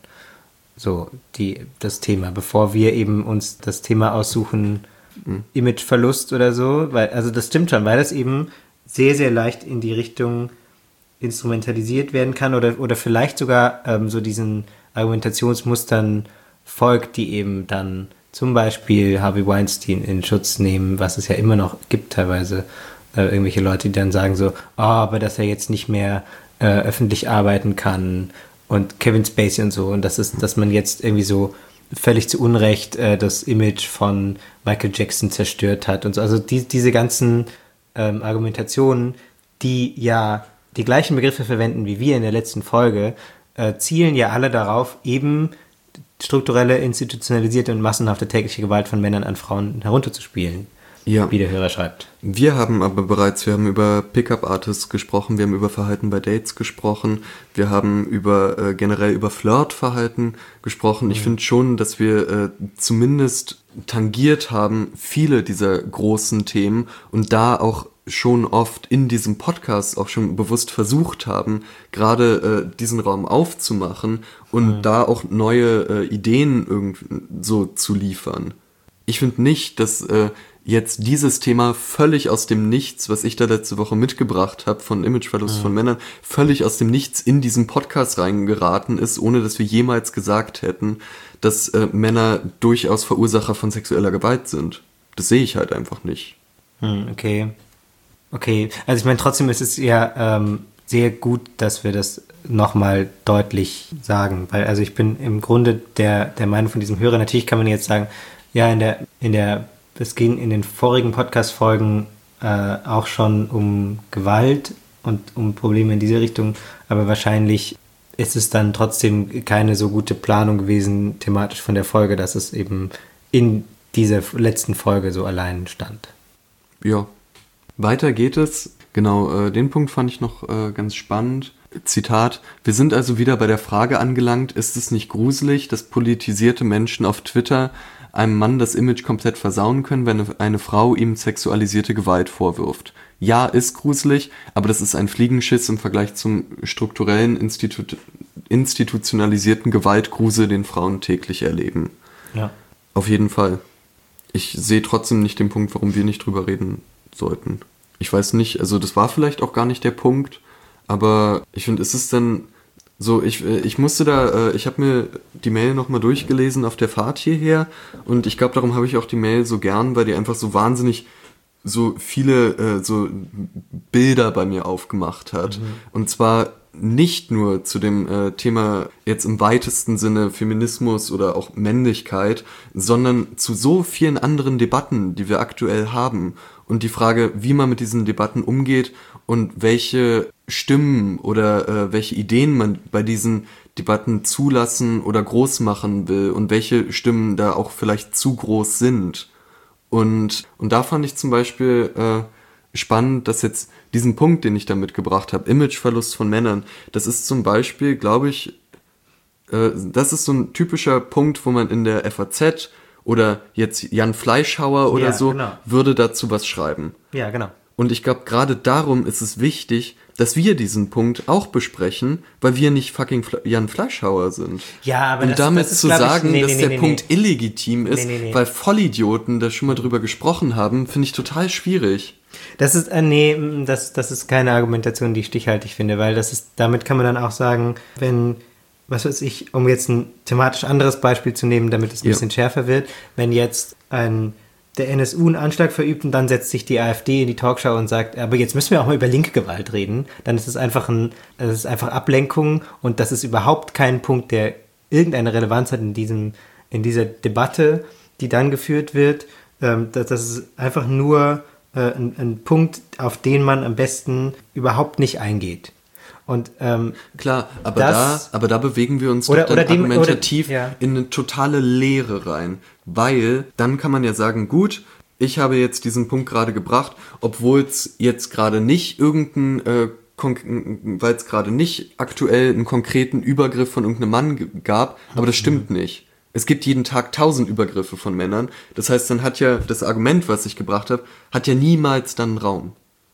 so die das Thema, bevor wir eben uns das Thema aussuchen, Mhm. Imageverlust oder so, weil also das stimmt schon, weil das eben sehr sehr leicht in die Richtung instrumentalisiert werden kann oder, oder vielleicht sogar ähm, so diesen Argumentationsmustern folgt, die eben dann zum Beispiel Harvey Weinstein in Schutz nehmen, was es ja immer noch gibt teilweise, äh, irgendwelche Leute, die dann sagen so, oh, aber dass er jetzt nicht mehr äh, öffentlich arbeiten kann und Kevin Spacey und so und das ist, dass man jetzt irgendwie so völlig zu Unrecht äh, das Image von Michael Jackson zerstört hat und so. Also die, diese ganzen ähm, Argumentationen, die ja die gleichen Begriffe verwenden wie wir in der letzten Folge, äh, zielen ja alle darauf, eben strukturelle, institutionalisierte und massenhafte tägliche Gewalt von Männern an Frauen herunterzuspielen, Ja. wie der Hörer schreibt. Wir haben aber bereits, wir haben über Pickup-Artists gesprochen, wir haben über Verhalten bei Dates gesprochen, wir haben über äh, generell über Flirtverhalten gesprochen. Ich finde schon, dass wir äh, zumindest tangiert haben viele dieser großen Themen und da auch schon oft in diesem Podcast auch schon bewusst versucht haben, gerade äh, diesen Raum aufzumachen und mhm. da auch neue äh, Ideen irgendwie so zu liefern. Ich finde nicht, dass äh, jetzt dieses Thema völlig aus dem Nichts, was ich da letzte Woche mitgebracht habe von Imageverlust ja. von Männern, völlig aus dem Nichts in diesen Podcast reingeraten ist, ohne dass wir jemals gesagt hätten, dass äh, Männer durchaus Verursacher von sexueller Gewalt sind. Das sehe ich halt einfach nicht. Hm, okay. Okay, also ich meine, trotzdem ist es ja ähm, sehr gut, dass wir das nochmal deutlich sagen, weil also ich bin im Grunde der, der Meinung von diesem Hörer, natürlich kann man jetzt sagen, ja, in der, in der, es ging in den vorigen Podcast-Folgen äh, auch schon um Gewalt und um Probleme in diese Richtung, aber wahrscheinlich ist es dann trotzdem keine so gute Planung gewesen, thematisch von der Folge, dass es eben in dieser letzten Folge so allein stand. Ja. Weiter geht es, genau, äh, den Punkt fand ich noch äh, ganz spannend. Zitat, wir sind also wieder bei der Frage angelangt, ist es nicht gruselig, dass politisierte Menschen auf Twitter einem Mann das Image komplett versauen können, wenn eine Frau ihm sexualisierte Gewalt vorwirft? Ja, ist gruselig, aber das ist ein Fliegenschiss im Vergleich zum strukturellen, Institu- institutionalisierten Gewaltgrusel, den Frauen täglich erleben. Ja. Auf jeden Fall. Ich sehe trotzdem nicht den Punkt, warum wir nicht drüber reden sollten. Ich weiß nicht, also das war vielleicht auch gar nicht der Punkt, aber ich finde, es ist dann so, ich, ich musste da, ich habe mir die Mail nochmal durchgelesen auf der Fahrt hierher und ich glaube, darum habe ich auch die Mail so gern, weil die einfach so wahnsinnig so viele äh, so Bilder bei mir aufgemacht hat. Mhm. Und zwar nicht nur zu dem äh, Thema jetzt im weitesten Sinne Feminismus oder auch Männlichkeit, sondern zu so vielen anderen Debatten, die wir aktuell haben. Und die Frage, wie man mit diesen Debatten umgeht und welche Stimmen oder äh, welche Ideen man bei diesen Debatten zulassen oder groß machen will und welche Stimmen da auch vielleicht zu groß sind. Und, und da fand ich zum Beispiel äh, spannend, dass jetzt diesen Punkt, den ich da mitgebracht habe, Imageverlust von Männern, das ist zum Beispiel, glaube ich, äh, das ist so ein typischer Punkt, wo man in der F A Z oder jetzt Jan Fleischhauer oder Ja, so, genau. würde dazu was schreiben. Ja, genau. Und ich glaube, gerade darum ist es wichtig, dass wir diesen Punkt auch besprechen, weil wir nicht fucking Fle- Jan Fleischhauer sind. Ja, aber Und das- damit das ist, zu glaub ich, sagen, nee, dass nee, der nee, Punkt nee. illegitim ist, Nee, nee, nee. weil Vollidioten da schon mal drüber gesprochen haben, finde ich total schwierig. Das ist, äh, nee, mm, das, das ist keine Argumentation, die ich stichhaltig finde, weil das ist, damit kann man dann auch sagen, wenn, was weiß ich, um jetzt ein thematisch anderes Beispiel zu nehmen, damit es ein Ja. bisschen schärfer wird, wenn jetzt ein, der N S U einen Anschlag verübt und dann setzt sich die AfD in die Talkshow und sagt, aber jetzt müssen wir auch mal über linke Gewalt reden, dann ist es einfach ein, es ist einfach Ablenkung und das ist überhaupt kein Punkt, der irgendeine Relevanz hat in diesem, in dieser Debatte, die dann geführt wird. Ähm, das, das ist einfach nur äh, ein, ein Punkt, auf den man am besten überhaupt nicht eingeht. Und ähm, Klar, aber Das- da, aber da bewegen wir uns Oder- doch dann oder dem- argumentativ oder- ja. in eine totale Leere rein. Weil dann kann man ja sagen, gut, ich habe jetzt diesen Punkt gerade gebracht, obwohl es jetzt gerade nicht irgendein, äh, konk- weil es gerade nicht aktuell einen konkreten Übergriff von irgendeinem Mann g- gab, aber das stimmt nicht. Es gibt jeden Tag tausend Übergriffe von Männern. Das heißt, dann hat ja das Argument, was ich gebracht habe, hat ja niemals dann einen Raum.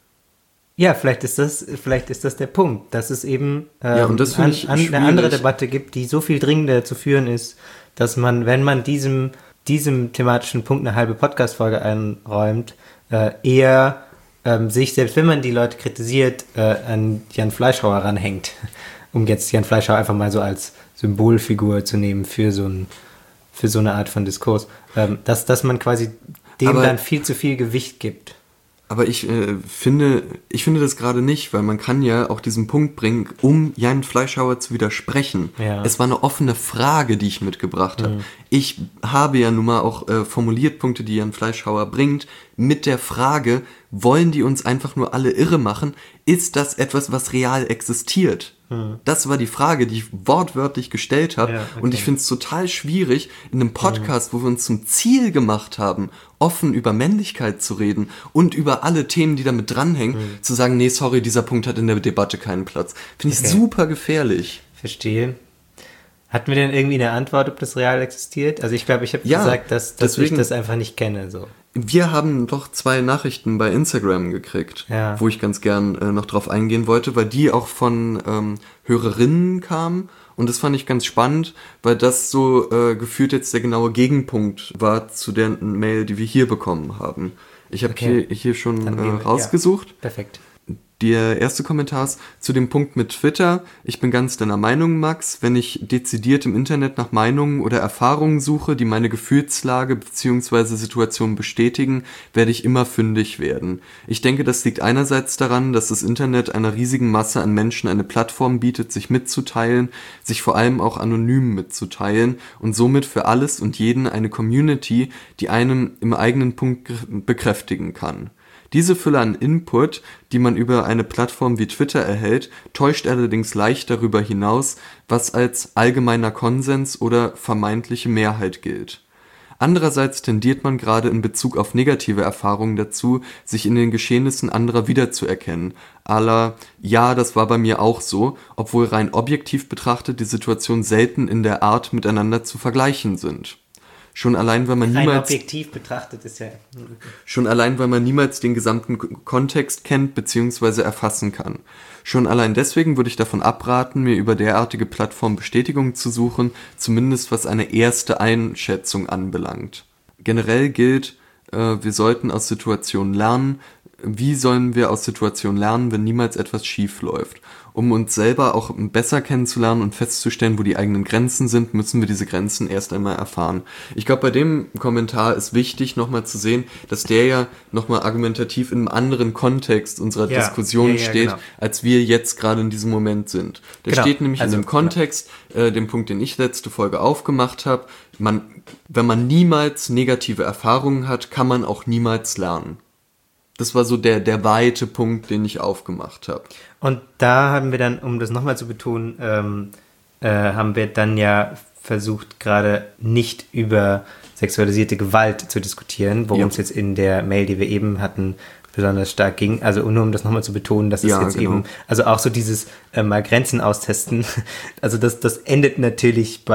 ja, vielleicht ist das, vielleicht ist das der Punkt, dass es eben ähm, Ja, und das finde ich an, an, eine schwierig. andere Debatte gibt, die so viel dringender zu führen ist, dass man, wenn man diesem, diesem thematischen Punkt eine halbe Podcast-Folge einräumt, äh, eher ähm, sich, selbst wenn man die Leute kritisiert, äh, an Jan Fleischhauer ranhängt, um jetzt Jan Fleischhauer einfach mal so als Symbolfigur zu nehmen für so ein, für so eine Art von Diskurs, ähm, dass, dass man quasi dem Aber- dann viel zu viel Gewicht gibt. Aber ich äh, finde, ich finde das gerade nicht, weil man kann ja auch diesen Punkt bringen, um Jan Fleischhauer zu widersprechen. Ja. Es war eine offene Frage, die ich mitgebracht habe. Ich habe ja nun mal auch äh, formuliert Punkte, die Jan Fleischhauer bringt, mit der Frage, wollen die uns einfach nur alle irre machen? Ist das etwas, was real existiert? Das war die Frage, die ich wortwörtlich gestellt habe. Ja, okay. Und ich finde es total schwierig, in einem Podcast, wo wir uns zum Ziel gemacht haben, offen über Männlichkeit zu reden und über alle Themen, die damit dranhängen, zu sagen, nee, sorry, dieser Punkt hat in der Debatte keinen Platz. Finde ich Okay. super gefährlich. Verstehe. Hatten wir denn irgendwie eine Antwort, ob das real existiert? Also ich glaube, ich habe Ja, gesagt, dass, dass ich deswegen- das einfach nicht kenne. So. Wir haben doch zwei Nachrichten bei Instagram gekriegt, Ja. wo ich ganz gern äh, noch drauf eingehen wollte, weil die auch von ähm, Hörerinnen kamen. Und das fand ich ganz spannend, weil das so äh, gefühlt jetzt der genaue Gegenpunkt war zu der Mail, die wir hier bekommen haben. Ich habe Okay. hier, hier schon Dann äh, gehen wir- rausgesucht. Ja, perfekt. Der erste Kommentar ist zu dem Punkt mit Twitter. Ich bin ganz deiner Meinung, Max. Wenn ich dezidiert im Internet nach Meinungen oder Erfahrungen suche, die meine Gefühlslage bzw. Situation bestätigen, werde ich immer fündig werden. Ich denke, das liegt einerseits daran, dass das Internet einer riesigen Masse an Menschen eine Plattform bietet, sich mitzuteilen, sich vor allem auch anonym mitzuteilen und somit für alles und jeden eine Community, die einem im eigenen Punkt bekräftigen kann. Diese Fülle an Input, die man über eine Plattform wie Twitter erhält, täuscht allerdings leicht darüber hinaus, was als allgemeiner Konsens oder vermeintliche Mehrheit gilt. Andererseits tendiert man gerade in Bezug auf negative Erfahrungen dazu, sich in den Geschehnissen anderer wiederzuerkennen. À la, ja, das war bei mir auch so, obwohl rein objektiv betrachtet die Situationen selten in der Art miteinander zu vergleichen sind. Schon allein, weil man Rein niemals... objektiv betrachtet ist ja... Schon allein, weil man niemals den gesamten K- Kontext kennt bzw. erfassen kann. Schon allein deswegen würde ich davon abraten, mir über derartige Plattformen Bestätigung zu suchen, zumindest was eine erste Einschätzung anbelangt. Generell gilt, äh, wir sollten aus Situationen lernen. Wie sollen wir aus Situationen lernen, wenn niemals etwas schief läuft? Um uns selber auch besser kennenzulernen und festzustellen, wo die eigenen Grenzen sind, müssen wir diese Grenzen erst einmal erfahren. Ich glaube, bei dem Kommentar ist wichtig, nochmal zu sehen, dass der ja nochmal argumentativ in einem anderen Kontext unserer Ja, Diskussion ja, ja, steht, genau. als wir jetzt gerade in diesem Moment sind. Der Genau, steht nämlich also, in dem Kontext, äh, dem Punkt, den ich letzte Folge aufgemacht habe. Man, wenn man niemals negative Erfahrungen hat, kann man auch niemals lernen. Das war so der, der weite Punkt, den ich aufgemacht habe. Und da haben wir dann, um das nochmal zu betonen, ähm, äh, haben wir dann ja versucht, gerade nicht über sexualisierte Gewalt zu diskutieren, worum Ja. es jetzt in der Mail, die wir eben hatten, besonders stark ging. Also nur um das nochmal zu betonen, dass es Ja, jetzt genau. eben, also auch so dieses äh, mal Grenzen austesten, also das, das endet natürlich bei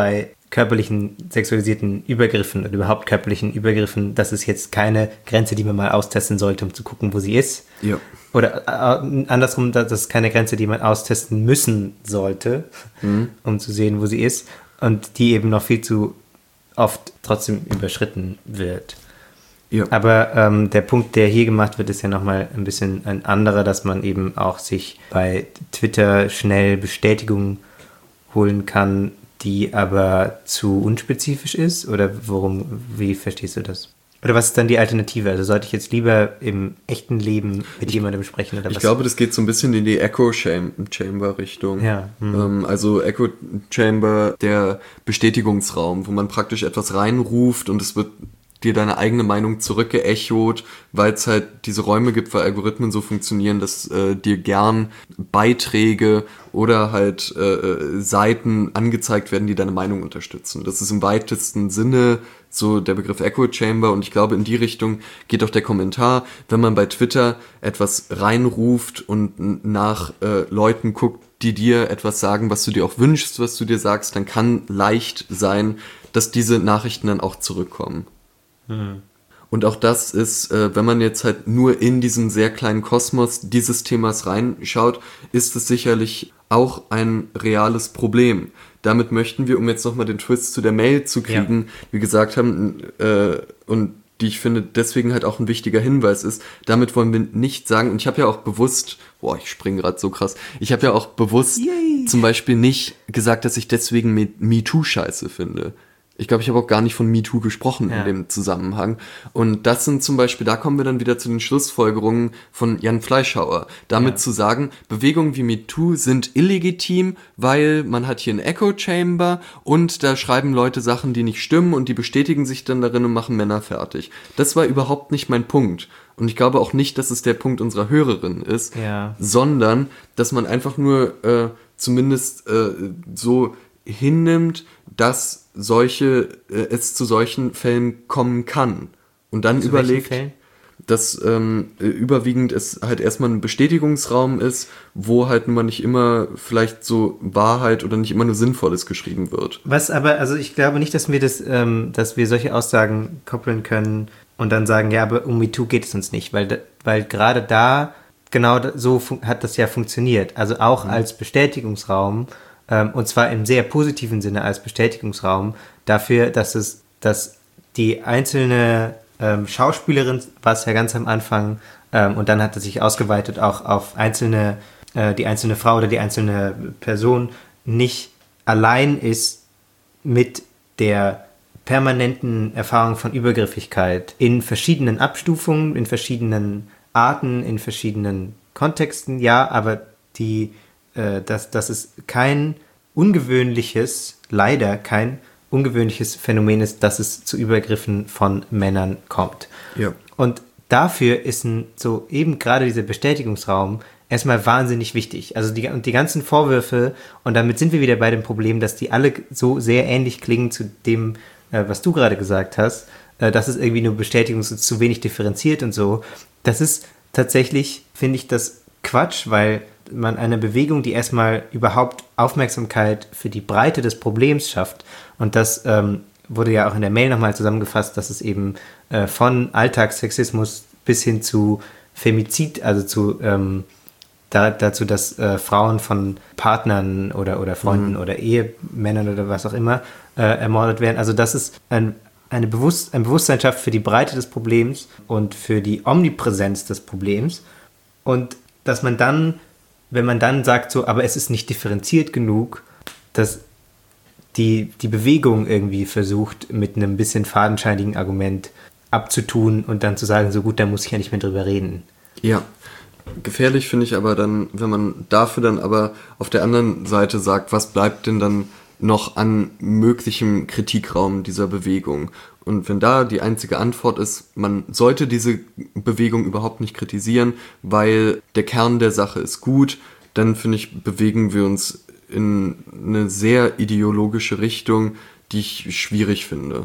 körperlichen, sexualisierten Übergriffen oder überhaupt körperlichen Übergriffen, das ist jetzt keine Grenze, die man mal austesten sollte, um zu gucken, wo sie ist. Ja. Oder äh, andersrum, das ist keine Grenze, die man austesten müssen sollte, mhm. um zu sehen, wo sie ist. Und die eben noch viel zu oft trotzdem überschritten wird. Ja. Aber ähm, der Punkt, der hier gemacht wird, ist ja nochmal ein bisschen ein anderer, dass man eben auch sich bei Twitter schnell Bestätigung holen kann, die aber zu unspezifisch ist? Oder worum, wie verstehst du das? Oder was ist dann die Alternative? Also sollte ich jetzt lieber im echten Leben mit ich, jemandem sprechen? Oder ich was? glaube, das geht so ein bisschen in die Echo-Chamber-Richtung. Ja. Hm. Ähm, also Echo-Chamber, der Bestätigungsraum, wo man praktisch etwas reinruft und es wird dir deine eigene Meinung zurückgeechot, weil es halt diese Räume gibt, weil Algorithmen so funktionieren, dass äh, dir gern Beiträge oder halt äh, Seiten angezeigt werden, die deine Meinung unterstützen. Das ist im weitesten Sinne so der Begriff Echo Chamber und ich glaube, in die Richtung geht auch der Kommentar. Wenn man bei Twitter etwas reinruft und nach äh, Leuten guckt, die dir etwas sagen, was du dir auch wünschst, was du dir sagst, dann kann leicht sein, dass diese Nachrichten dann auch zurückkommen. Mhm. Und auch das ist, äh, wenn man jetzt halt nur in diesen sehr kleinen Kosmos dieses Themas reinschaut, ist es sicherlich auch ein reales Problem. Damit möchten wir, um jetzt nochmal den Twist zu der Mail zu kriegen, ja. wie gesagt haben, äh, und die ich finde deswegen halt auch ein wichtiger Hinweis ist, damit wollen wir nicht sagen, und ich habe ja auch bewusst, boah, ich springe gerade so krass, ich habe ja auch bewusst Yay. zum Beispiel nicht gesagt, dass ich deswegen MeToo scheiße finde. Ich glaube, ich habe auch gar nicht von MeToo gesprochen ja. in dem Zusammenhang. Und das sind zum Beispiel, da kommen wir dann wieder zu den Schlussfolgerungen von Jan Fleischhauer. Damit ja. zu sagen, Bewegungen wie MeToo sind illegitim, weil man hat hier ein Echo-Chamber und da schreiben Leute Sachen, die nicht stimmen und die bestätigen sich dann darin und machen Männer fertig. Das war überhaupt nicht mein Punkt. Und ich glaube auch nicht, dass es der Punkt unserer Hörerin ist, ja. sondern, dass man einfach nur äh, zumindest äh, so hinnimmt, dass solche äh, es zu solchen Fällen kommen kann und dann zu überlegt, dass ähm, überwiegend es halt erstmal ein Bestätigungsraum ist, wo halt nun mal nicht immer vielleicht so Wahrheit oder nicht immer nur Sinnvolles geschrieben wird. Was aber, also ich glaube nicht, dass wir das, ähm, dass wir solche Aussagen koppeln können und dann sagen, ja, aber um MeToo geht es uns nicht, weil weil gerade da genau so fun- hat das ja funktioniert, also auch mhm. als Bestätigungsraum. Und zwar im sehr positiven Sinne als Bestätigungsraum dafür, dass es, dass die einzelne ähm, Schauspielerin, war es ja ganz am Anfang, ähm, und dann hat es sich ausgeweitet auch auf einzelne, äh, die einzelne Frau oder die einzelne Person nicht allein ist mit der permanenten Erfahrung von Übergriffigkeit in verschiedenen Abstufungen, in verschiedenen Arten, in verschiedenen Kontexten, ja, aber die Dass, dass es kein ungewöhnliches, leider kein ungewöhnliches Phänomen ist, dass es zu Übergriffen von Männern kommt. Ja. Und dafür ist ein, so eben gerade dieser Bestätigungsraum erstmal wahnsinnig wichtig. Also die, und die ganzen Vorwürfe, und damit sind wir wieder bei dem Problem, dass die alle so sehr ähnlich klingen zu dem, äh, was du gerade gesagt hast, äh, dass es irgendwie nur Bestätigung ist, zu wenig differenziert und so. Das ist tatsächlich, finde ich, das Quatsch, weil man eine Bewegung, die erstmal überhaupt Aufmerksamkeit für die Breite des Problems schafft, und das ähm, wurde ja auch in der Mail nochmal zusammengefasst, dass es eben äh, von Alltagssexismus bis hin zu Femizid, also zu ähm, da, dazu, dass äh, Frauen von Partnern oder, oder Freunden mhm. oder Ehemännern oder was auch immer äh, ermordet werden. Also das ist ein, eine Bewusst- ein Bewusstsein schafft für die Breite des Problems und für die Omnipräsenz des Problems, und dass man dann, wenn man dann sagt so, aber es ist nicht differenziert genug, dass die, die Bewegung irgendwie versucht, mit einem bisschen fadenscheinigen Argument abzutun und dann zu sagen, so gut, da muss ich ja nicht mehr drüber reden. Ja, gefährlich finde ich aber dann, wenn man dafür dann aber auf der anderen Seite sagt, was bleibt denn dann noch an möglichem Kritikraum dieser Bewegung? Und wenn da die einzige Antwort ist, man sollte diese Bewegung überhaupt nicht kritisieren, weil der Kern der Sache ist gut, dann finde ich, bewegen wir uns in eine sehr ideologische Richtung, die ich schwierig finde.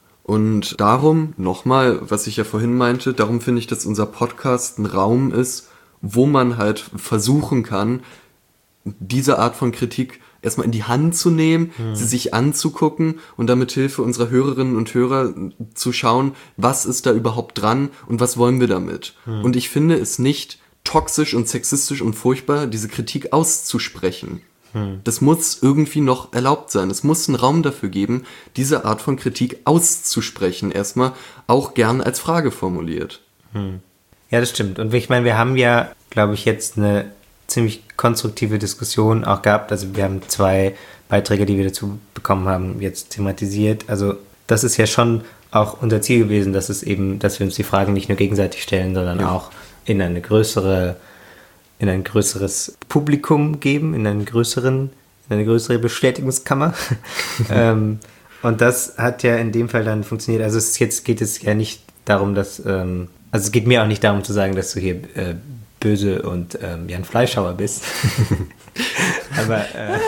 Und darum, nochmal, was ich ja vorhin meinte, darum finde ich, dass unser Podcast ein Raum ist, wo man halt versuchen kann, diese Art von Kritik erstmal in die Hand zu nehmen, hm. sie sich anzugucken und dann mit Hilfe unserer Hörerinnen und Hörer zu schauen, was ist da überhaupt dran und was wollen wir damit. Hm. Und ich finde es nicht toxisch und sexistisch und furchtbar, diese Kritik auszusprechen. Hm. Das muss irgendwie noch erlaubt sein. Es muss einen Raum dafür geben, diese Art von Kritik auszusprechen. Erstmal auch gern als Frage formuliert. Hm. Ja, das stimmt. Und ich meine, wir haben ja, glaube ich, jetzt eine ziemlich konstruktive Diskussion auch gehabt. Also wir haben zwei Beiträge, die wir dazu bekommen haben, jetzt thematisiert. Also das ist ja schon auch unser Ziel gewesen, dass es eben, dass wir uns die Fragen nicht nur gegenseitig stellen, sondern ja. auch in eine größere, in ein größeres Publikum geben, in einen größeren, in eine größere Bestätigungskammer. ähm, und das hat ja in dem Fall dann funktioniert. Also es, jetzt geht es ja nicht darum, dass, ähm, also es geht mir auch nicht darum zu sagen, dass du hier äh, böse und ähm, Jan Fleischhauer bist. aber, äh,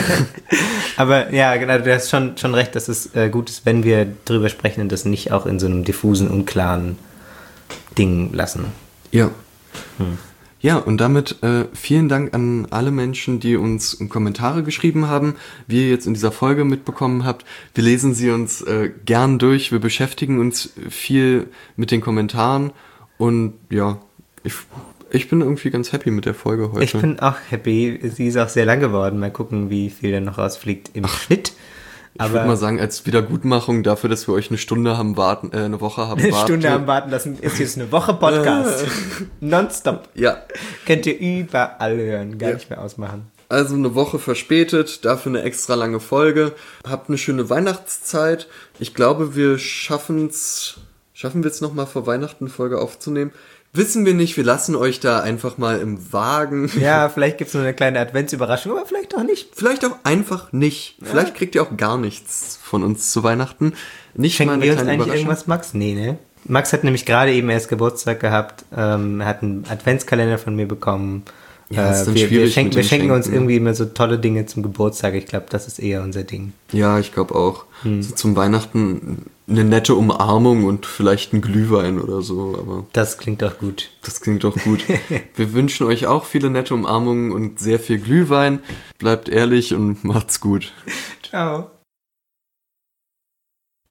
aber ja, genau, du hast schon, schon recht, dass es äh, gut ist, wenn wir drüber sprechen und das nicht auch in so einem diffusen, unklaren Ding lassen. Ja. Hm. Ja, und damit äh, vielen Dank an alle Menschen, die uns Kommentare geschrieben haben, wie ihr jetzt in dieser Folge mitbekommen habt. Wir lesen sie uns äh, gern durch, wir beschäftigen uns viel mit den Kommentaren und ja, ich, ich bin irgendwie ganz happy mit der Folge heute. Ich bin auch happy, sie ist auch sehr lang geworden. Mal gucken, wie viel dann noch rausfliegt im Ach. Schnitt. Ich würde mal sagen, als Wiedergutmachung dafür, dass wir euch eine Stunde haben warten, äh, eine Woche haben eine warten. Stunde haben warten lassen, ist jetzt eine Woche Podcast. Nonstop. Ja. Könnt ihr überall hören, gar ja. nicht mehr ausmachen. Also eine Woche verspätet, dafür eine extra lange Folge. Habt eine schöne Weihnachtszeit. Ich glaube, wir schaffen's, schaffen wir es nochmal vor Weihnachten eine Folge aufzunehmen. Wissen wir nicht, wir lassen euch da einfach mal im Wagen. Ja, vielleicht gibt es nur eine kleine Adventsüberraschung, aber vielleicht auch nicht. Vielleicht auch einfach nicht. Ja. Vielleicht kriegt ihr auch gar nichts von uns zu Weihnachten. Nicht Schenken mal eine wir uns kleine eigentlich Überraschung. Irgendwas, Max? Nee, ne? Max hat nämlich gerade eben erst Geburtstag gehabt. Ähm, er hat einen Adventskalender von mir bekommen. Ja, ist dann wir, schwierig wir schenken, mit wir dem schenken uns Schenken. irgendwie immer so tolle Dinge zum Geburtstag. Ich glaube, das ist eher unser Ding. Ja, ich glaube auch. Hm. So zum Weihnachten eine nette Umarmung und vielleicht ein Glühwein oder so. Aber das klingt doch gut. Das klingt doch gut. Wir wünschen euch auch viele nette Umarmungen und sehr viel Glühwein. Bleibt ehrlich und macht's gut. Ciao.